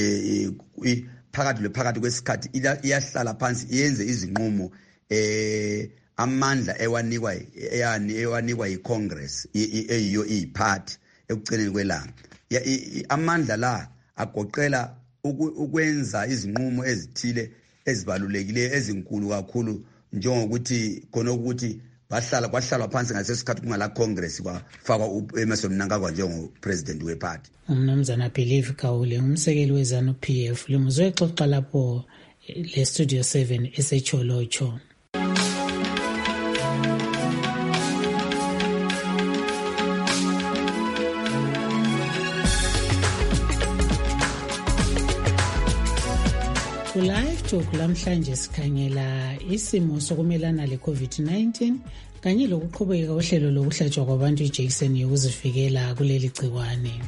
phakathi lephakathi kwesikhathi iyahlala phansi iyenze izinqumo eh amandla ewanikwa eyani ewanikwa yiCongress eyiyo iyiphathi ekucineni kwelanga amandla la agoqela ukwenza izinqumo ezithile ezibalulekile ezinkulu kakhulu njengokuthi khona ukuthi bahlala kwahlalwa phansi ngasesikhathi kungala Congress kwafakwa uEmmerson Mnangagwa njengopresident weparty. Umnumzana Belief Gawule umsekeli we-ZANU-P F limuzwe exoxa lapho le Studio seven esecholocho. Live Talk lamhlanje sikhangela isimo sokumelana le-COVID nineteen kanye lokuqhubeka kohlelo lokuhlatshwa kwabantu ijekiseni yokuzivikela kuleli gciwane.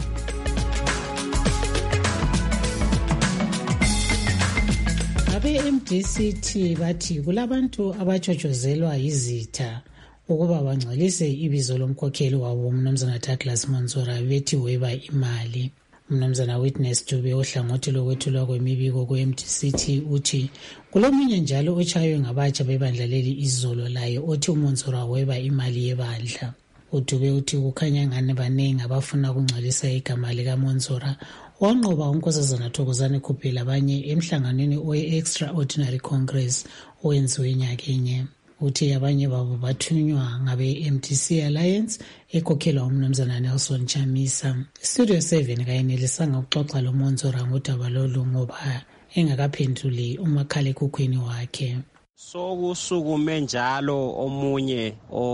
Abe-M D C T bathi kulabantu abatshotshozelwa yizitha ukuba bangcwalise ibizo lomkhokheli wabo umnumzana Douglas Monzora bethi weba imali. Umnumzana Witness Dube ohlangothi lokwethulwa kwemibiko ku-M D C T uthi kulomunye njalo otshaywe ngabatsha bebandla leli izolo laye othi uMonzora weba imali yebandla. uDube uthi kukhanya ngane baningi abafuna ukungcwalisa igama likaMonzora wanqoba unkosazana Thokozani Khuphela abanye emhlanganweni we-Extraordinary Congress owenziwe nyakenye. Uthi abanye babo bathunywa ngabe-M D C Alliance ekhokhelwa umnumzana Nelson Chamisa. Studio seven kayenelisanga ukuxoxa lo Monzora ngodaba lolu ngoba engakaphenduli umakhalekhukhwini wakhe. Sokusukume njalo omunye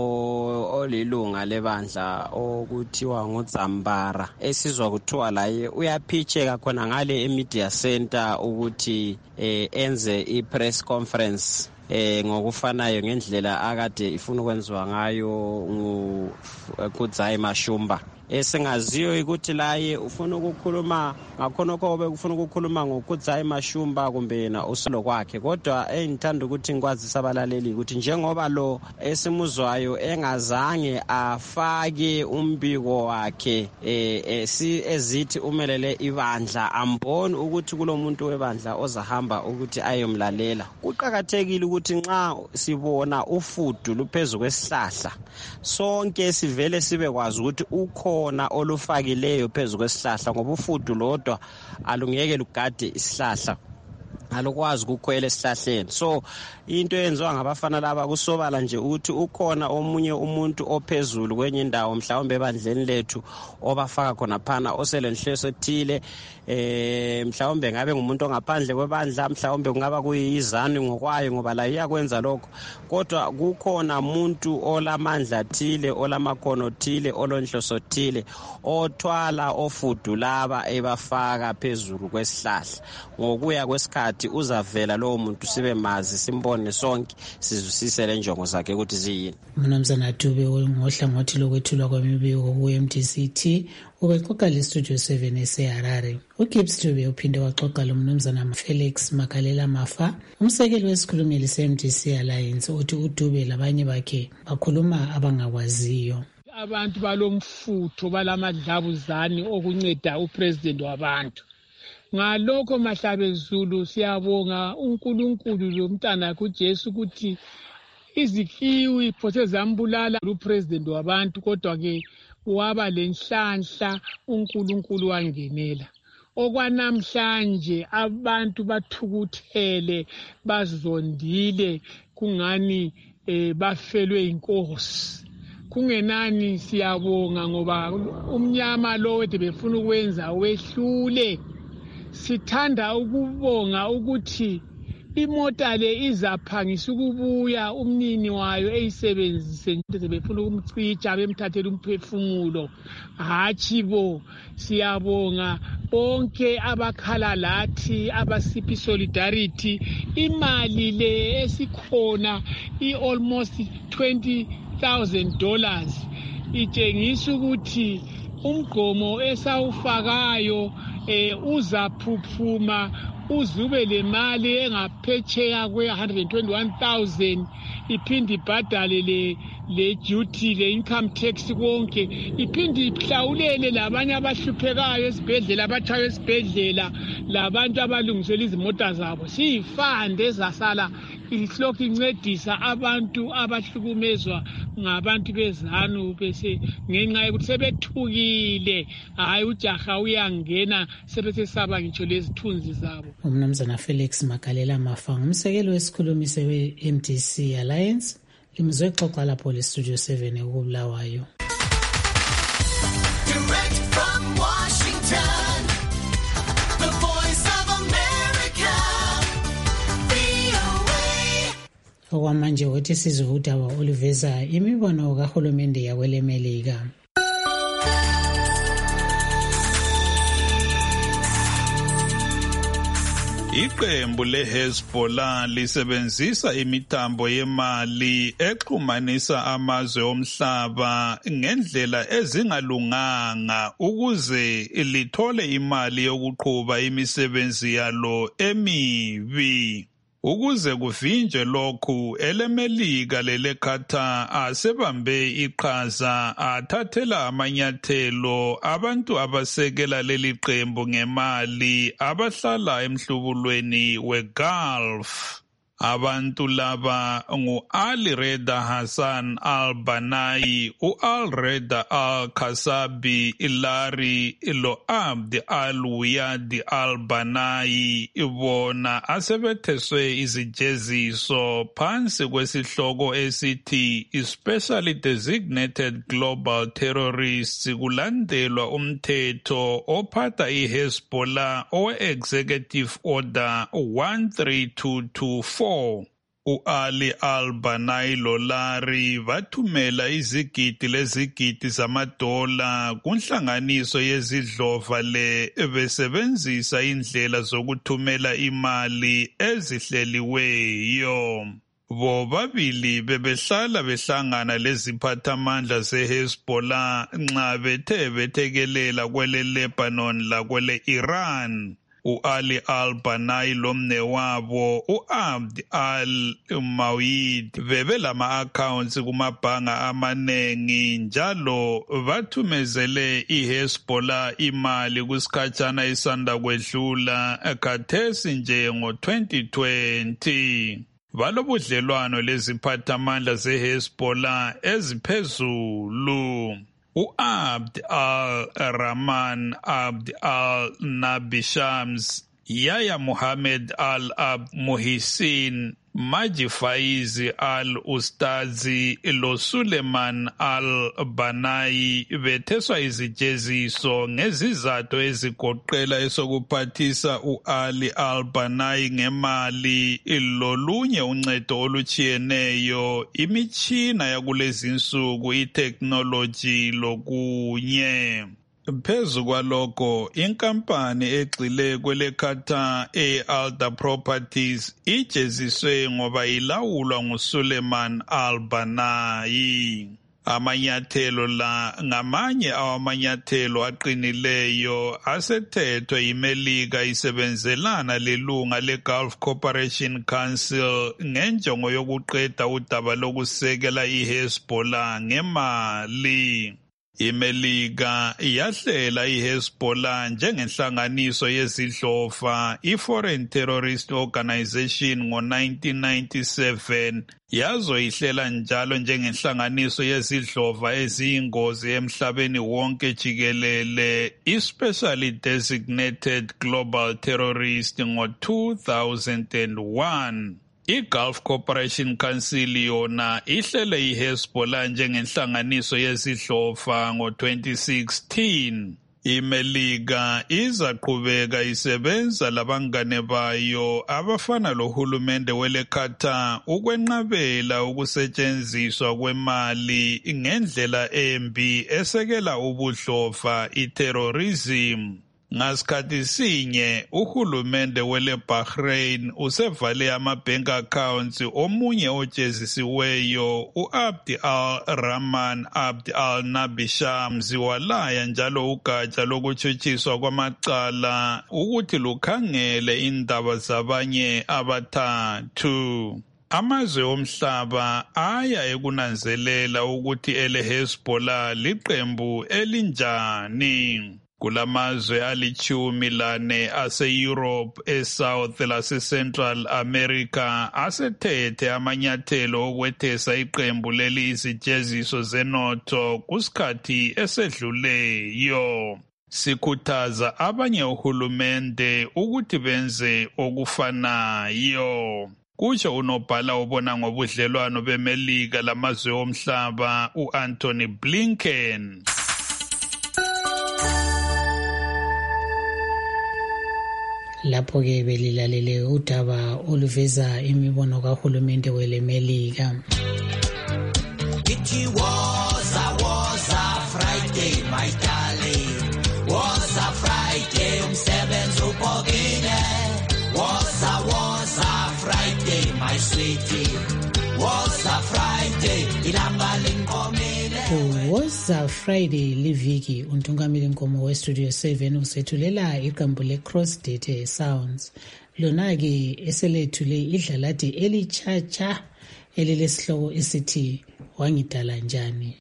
olilunga lebandla okuthiwa nguZambara esizwa kuthiwa laye uyaphitsheka khona ngale eMedia Center ukuthi eh, enze i-press conference eh ngokufanayo ngendlela akade ifuna ukwenziwa ngayo nguKudzayi Mashumba. Esingaziyo ukuthi laye ufuna ukukhuluma ngakhonokho bekufuna ukukhuluma ngoKudzayi Mashumba kumbe yena usolo kwakhe, kodwa engithanda ukuthi ngikwazisa abalaleli ukuthi njengoba lo esimuzwayo engazange afake umbiko wakhe eh si ezithi umelele ibandla, amboni ukuthi kulomuntu webandla ozahamba ukuthi ayomlalela. Kuqhakathekile ukuthi nxa sibona ufudu luphezulu kwesihlahla sonke sivele sibe kwazi ukuthi ukho na olufakileyo phezulu kwesihlahla, ngoba ufudu lodwa alungeke lugade isihlahla, alukwazi ukukhwela esihlahleni. So into yenziwa ngabafana laba kusobala nje ukuthi ukhona omunye umuntu ophezulu kwenye indawo mhlawumbe ebandleni lethu obafaka khona phana oselenhleso ethile, eh mhlawumbe ngabe ngumuntu ongaphandle kwebandla, mhlawumbe kungaba kuyizani ngokwayo ngoba la iyakwenza lokho, kodwa kukhona umuntu olamandla athile, olamakhono athile, olonhloso athile othwala ofudu laba ebafaka phezulu kwesihlahla. Ngokuya kwesikhathi uzavela lowo muntu sibe mazi, simbone sonke, sizwisise le njongo zakhe ukuthi ziyini. Mnumzana Dube ngohlangothi lokwethulwa kwemibiko ku-M D C T ubexoxa le-Studio seven eseHarare. uGibbs Dube uphinde waxoxa lo Mnumzana Felix Makalela Mafa, umsekeli wesikhulumeli se-M D C Alliance, uthi uDube labanye bakhe bakhuluma abangakwaziyo. Abantu balomfutho balamadlabuzane okunceda upresident wabantu. Ngalokho Mahlabezulu siyabonga uNkulunkulu lomntana kuJesu ukuthi izikiwi phose zambulala upresident wabantu, kodwa ke waba lenhlanhla uNkulunkulu wangenela. Okwanamhlanje abantu bathukuthele, bazondile, kungani eh, bafelwe inkosi. Kungenani siyabonga ngoba umnyama lo wethu befuna ukwenza wehlule. Sithanda ukubonga ukuthi imota le izaphangisa ukubuya, umnini wayo eyisebenzise nje befuna ukumcicha bemthathela umphefumulo. Hatshi bo, siyabonga bonke abakhala lathi abasiphi solidarity. Imali le esikhona i almost twenty thousand dollars itshengisa ukuthi umgomo esawufakayo eh uzaphuphuma, uzube le mali engaphetsheya kwe one hundred twenty-one thousand, iphindi ibhadale le le duty le income tax konke, iphindi ihlawulele labanye abahluphekayo esibhedlela, abathaya esibhedlela, labantu abalungisela izimota zabo. Siyifande zasala ihlokhu incedisa abantu abahlukumezwa ngabantu bezanu bese ngenxa yokuthi sebethukile, hayi ujaha uyangena sebesesaba ngitsho lezithunzi zabo. Umnumzana Felix Makalela Mafa, umsekeli wesikhulumi se-M D C Alliance, limzwe xoxa lapho le-Studio seven ekubulawayo. Direct from Washington, the voice of America, V O A. Okwamanje wethi sizwe udaba oluveza imibono kahulumende yakwelemelika. Iqembu leHezbollah lisebenzisa imithambo yemali exhumanisa amazwe omhlaba ngendlela ezingalunganga ukuze lithole imali yokuqhuba imisebenzi yalo emibi. Ukuze kuvinjwe lokhu, elemelika leleKhatar asebambe iqhaza athathela amanyathelo abantu abasekela leli qembu ngemali abahlala emhlubulweni weGulf. Abantu laba ngu-Ali Reda Hassan al-Banai, u-Al Reda al-Kasabi, Ilari lo-Abdi al-Wiyadi al-Banai, bona asebetheswe izijeziso phansi kwesihloko esithi Especially Designated Global Terrorists kulandelwa umthetho ophatha i-Hezbollah owe-Executive Order one three two two four. U-Ali al-Banai lo-Lari bathumela izigidi lezigidi zamadola kunhlanganiso yezidlova le besebenzisa indlela zokuthumela imali ezihleliweyo. Bobabili bebehlala behlangana leziphathamandla ze-Hezbollah nxa bethe bethekelela kwele Lebanon lakwele Iran. U-Ali al-Banai lomnewabo u-Abd al-Mawid bebelama-accounts kumabhanga amanengi njalo bathumezele i-Hezbollah imali kusikhatshana isanda kwedlula khathesi nje ngo-twenty twenty. Balobudlelwano leziphathamandla ze-Hezbollah eziphezulu. U-Abd al-Rahman Abd al-Nabi Shams, Yahya Muhammad al-Abd Muhsin, Maji Faizi al-Ustazi lo Suleiman al-Banai betheswa izijeziso ngezizathu ezigoqela esokuphathisa u-Ali al-Banai ngemali lolunye uncedo olutshiyeneyo, imitshina yakulezinsuku, itechnology lokunye. Phezu kwalokho, inkampani egxile kwele Qatar e-Alda Properties ijeziswe ngoba ilawulwa nguSuleiman al-Banai. Amanyathelo la ngamanye awamanyathelo aqinileyo asethethwe iMelika isebenzelana lelunga le-Gulf Cooperation Council ngenjongo yokuqeda udaba lokusekela i-Hezbollah ngemali. iMelika yahlela iHezbollah njengenhlanganiso yezidlova i-Foreign Terrorist Organization ngo-nineteen ninety-seven, yazoyihlela njalo njengenhlanganiso yezidlova eziyingozi emhlabeni wonke jikelele, especially designated global terrorist ngo-two thousand one. I-Gulf Cooperation Council yona ihlele iHezbollah njengenhlanganiso yezidlova ngo-twenty sixteen. iMelika izaqhubeka isebenza labangane bayo abafana lohulumende wele Qatar ukwenqabela ukusetshenziswa kwemali ngendlela embi esekela ubudlova, iterrorism. Ngasikhathi sinye uhulumende wele Bahrain usevale ama-bank accounts omunye ojezisiweyo u-Abd al-Rahman Abd al-Nabi Shams, walaya njalo ugatsha lokutshutshiswa kwamacala ukuthi lukhangele indaba zabanye abathathu. Amazwe omhlaba aya ekunanzelela ukuthi ele Hezbollah liqembu elinjani. Kulamazwe alichumi lane ase-Europe, e-South lase-Central America asethethe amanyathelo okwethesa iqembu leli izijeziso zenotho kusikhathi esedluleyo. Sikhuthaza abanye uhulumende ukuthi benze okufanayo. Kutsho unobhala obona ngobudlelwano beMelika lamazwe omhlaba u-Anthony Blinken. Lapho-ke belilalele udaba oluveza imibono kahulumende weleMelika. It was a was a Friday, my darling. Was a Friday, umsebenzi ubhokile. Was a was a Friday, my sweetie. Was a Friday, ilanga linkomile. Woza Friday liviki untungameli nkomo we-Studio seven usethulela iqembu le-Crossdate Sounds. Lona-ke eselethule idlaladi elichacha elilesihloko esithi wangidala njani.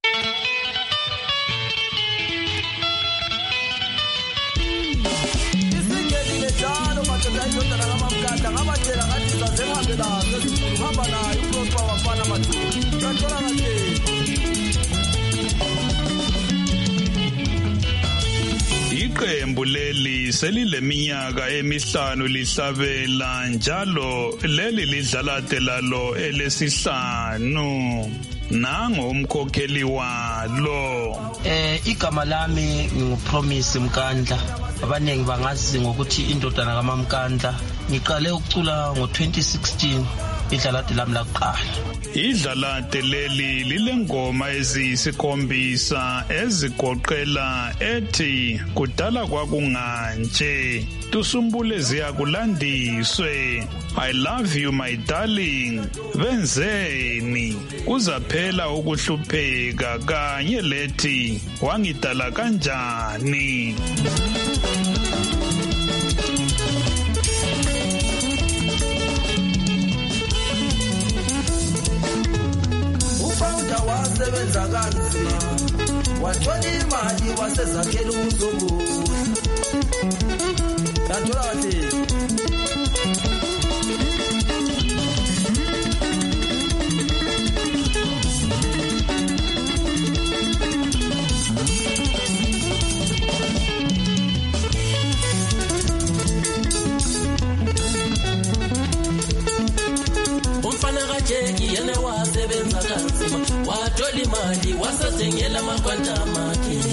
Isingelile njalo madoda indodana kaMamkanda ngabatshela ngathi zaze ngihambela zezinkulu hamba naye uProsper wafana Mathuli kantola kahle. Iqembu leli selileminyaka emihlanu lihlabela njalo leli lidlalate lalo elesihlanu. Nango umkhokheli walo. Eh igama lami nginguPromise Mkandla. Abanengi bangazi ngokuthi indodana kaMamkandla. Ngiqale ukucula ngo twenty sixteen idlalate lami laqala. Idlalate leli lilengoma eziyisikhombisa ezigoqela ethi kudala kwakunganje tusumbule ziyakulandiswe I love you my darling benzeni kuzaphela ukuhlupheka kanye lethi wangidala kanjani. Wasebenza kanzima wathola imali wasezakhela umzobo kantola kahle. Umfana kaJeki yena wasebenza kanzima wathola imali wasazengela amakwanda amakhe.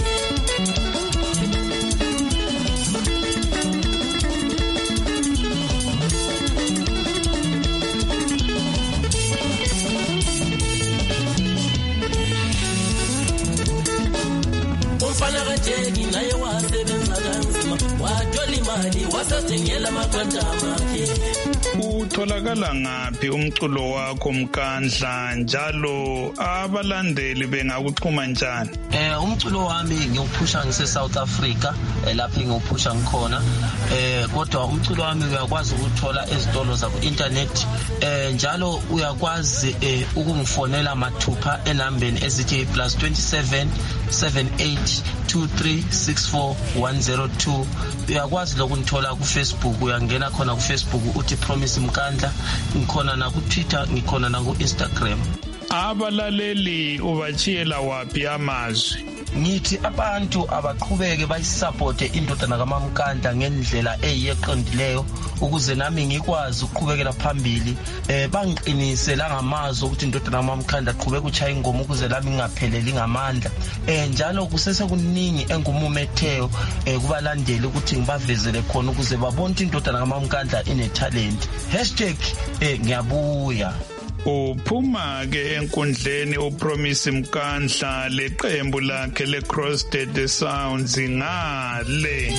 Umfana kaJeki naye wasebenza kanzima wathola imali wasazengela amakwanda amakhe. Utholakala ngaphi umculo wakho Mkandla njalo abalandeli bengakuxhuma njani? Eh umculo wami ngiwuphusha ngise South Africa lapho ngiwuphusha ngikhona eh kodwa umculo wami uyakwazi ukuthola ezitolo zaku internet eh njalo uyakwazi ukungifonela mathupha enambeni ezithi plus twenty-seven seven eight two three six four one zero two. Uyakwazi lokungithola ku Facebook uyangena khona ku Facebook uthi Promise Mkandla ngikhona na ku Twitter ngikhona na ku Instagram. Abalaleli ubachiyela wapi amazwi? Ngithi abantu abaqhubeke bayisupport indodana kaMamkandla ngendlela eyiqondileyo ukuze nami ngikwazi ukuqhubekela phambili eh bangiqinise la ngamazo ukuthi indodana kaMamkandla aqhubeke uchaya ingoma ukuze lami ngingapheleli ngamandla eh njalo kusese kuningi engumumetheo eh kubalandeli ukuthi ngibavezele khona ukuze babone indodana kaMamkandla ine talent hashtag eh ngiyabuya. Uphuma ke enkundleni uPromise Mkandla leqembu lakhe leCrossed Sounds ngale.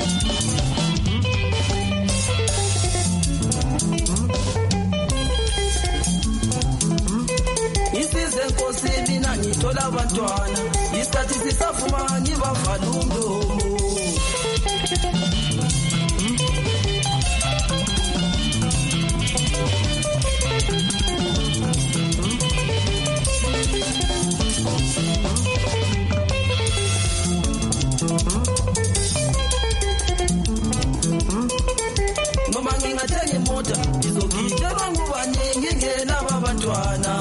Isize Nkosi mina ngithola abantwana isikhathi sisafuma ngibavala umlomo. Noma ngingathenga imoto ngizogidela ngubaningi ngenaba abantwana.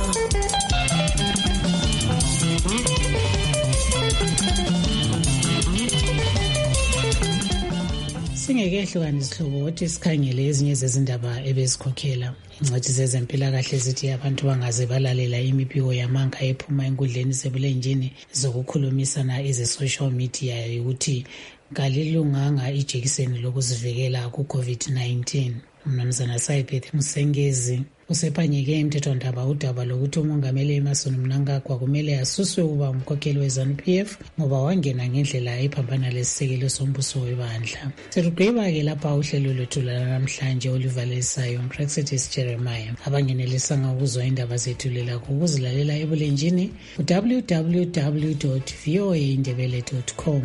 Singekehlukanisa isihlobo ukuthi sikhangele ezinye zezindaba ebezikhokhela. Ingcwethi zezempilakahle zithi abantu bangaze balalela imibiko yamanga ephuma enkundleni zebulenjini zokukhulumisana eze-social media ukuthi kalilunganga ijekiseni lokuzivikela ku-COVID nineteen. Mnumzana Saiphethe Msengezi usephanyeke emthethwandaba udaba lokuthi umongameli Emmerson Mnangagwa kumele asuswe uba umkhokheli we-ZANU-P F ngoba wangena ngendlela ephambana lesisekelo sombuso webandla. Selugqiba-ke lapha uhlelo lwethu lanamhlanje oluvalisayo Praxetis Jeremiah abangenelisanga ukuzwa indaba zethu lelakho ukuzilalela ebulenjini u-w w w dot v o a indebele dot com.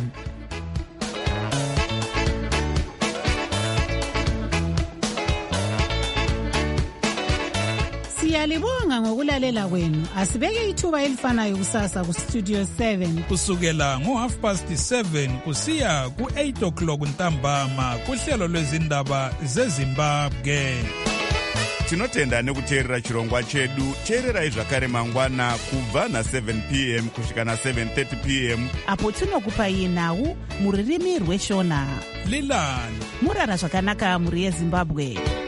Siyalibonga ngokulalela kwenu. Asibeke ithuba elifanayo kusasa ku Studio seven kusukela ngo half past seven kusiya ku eight o'clock ntambama kuhlelo lwezindaba zeZimbabwe. tinotenda nekuteerera chirongwa chedu. Teererai zvakare mangwana kubva na seven p m kusvika na seven thirty p m apo tinokupai nhau mururimi rweshona. Lilani murara zvakanaka muri yeZimbabwe.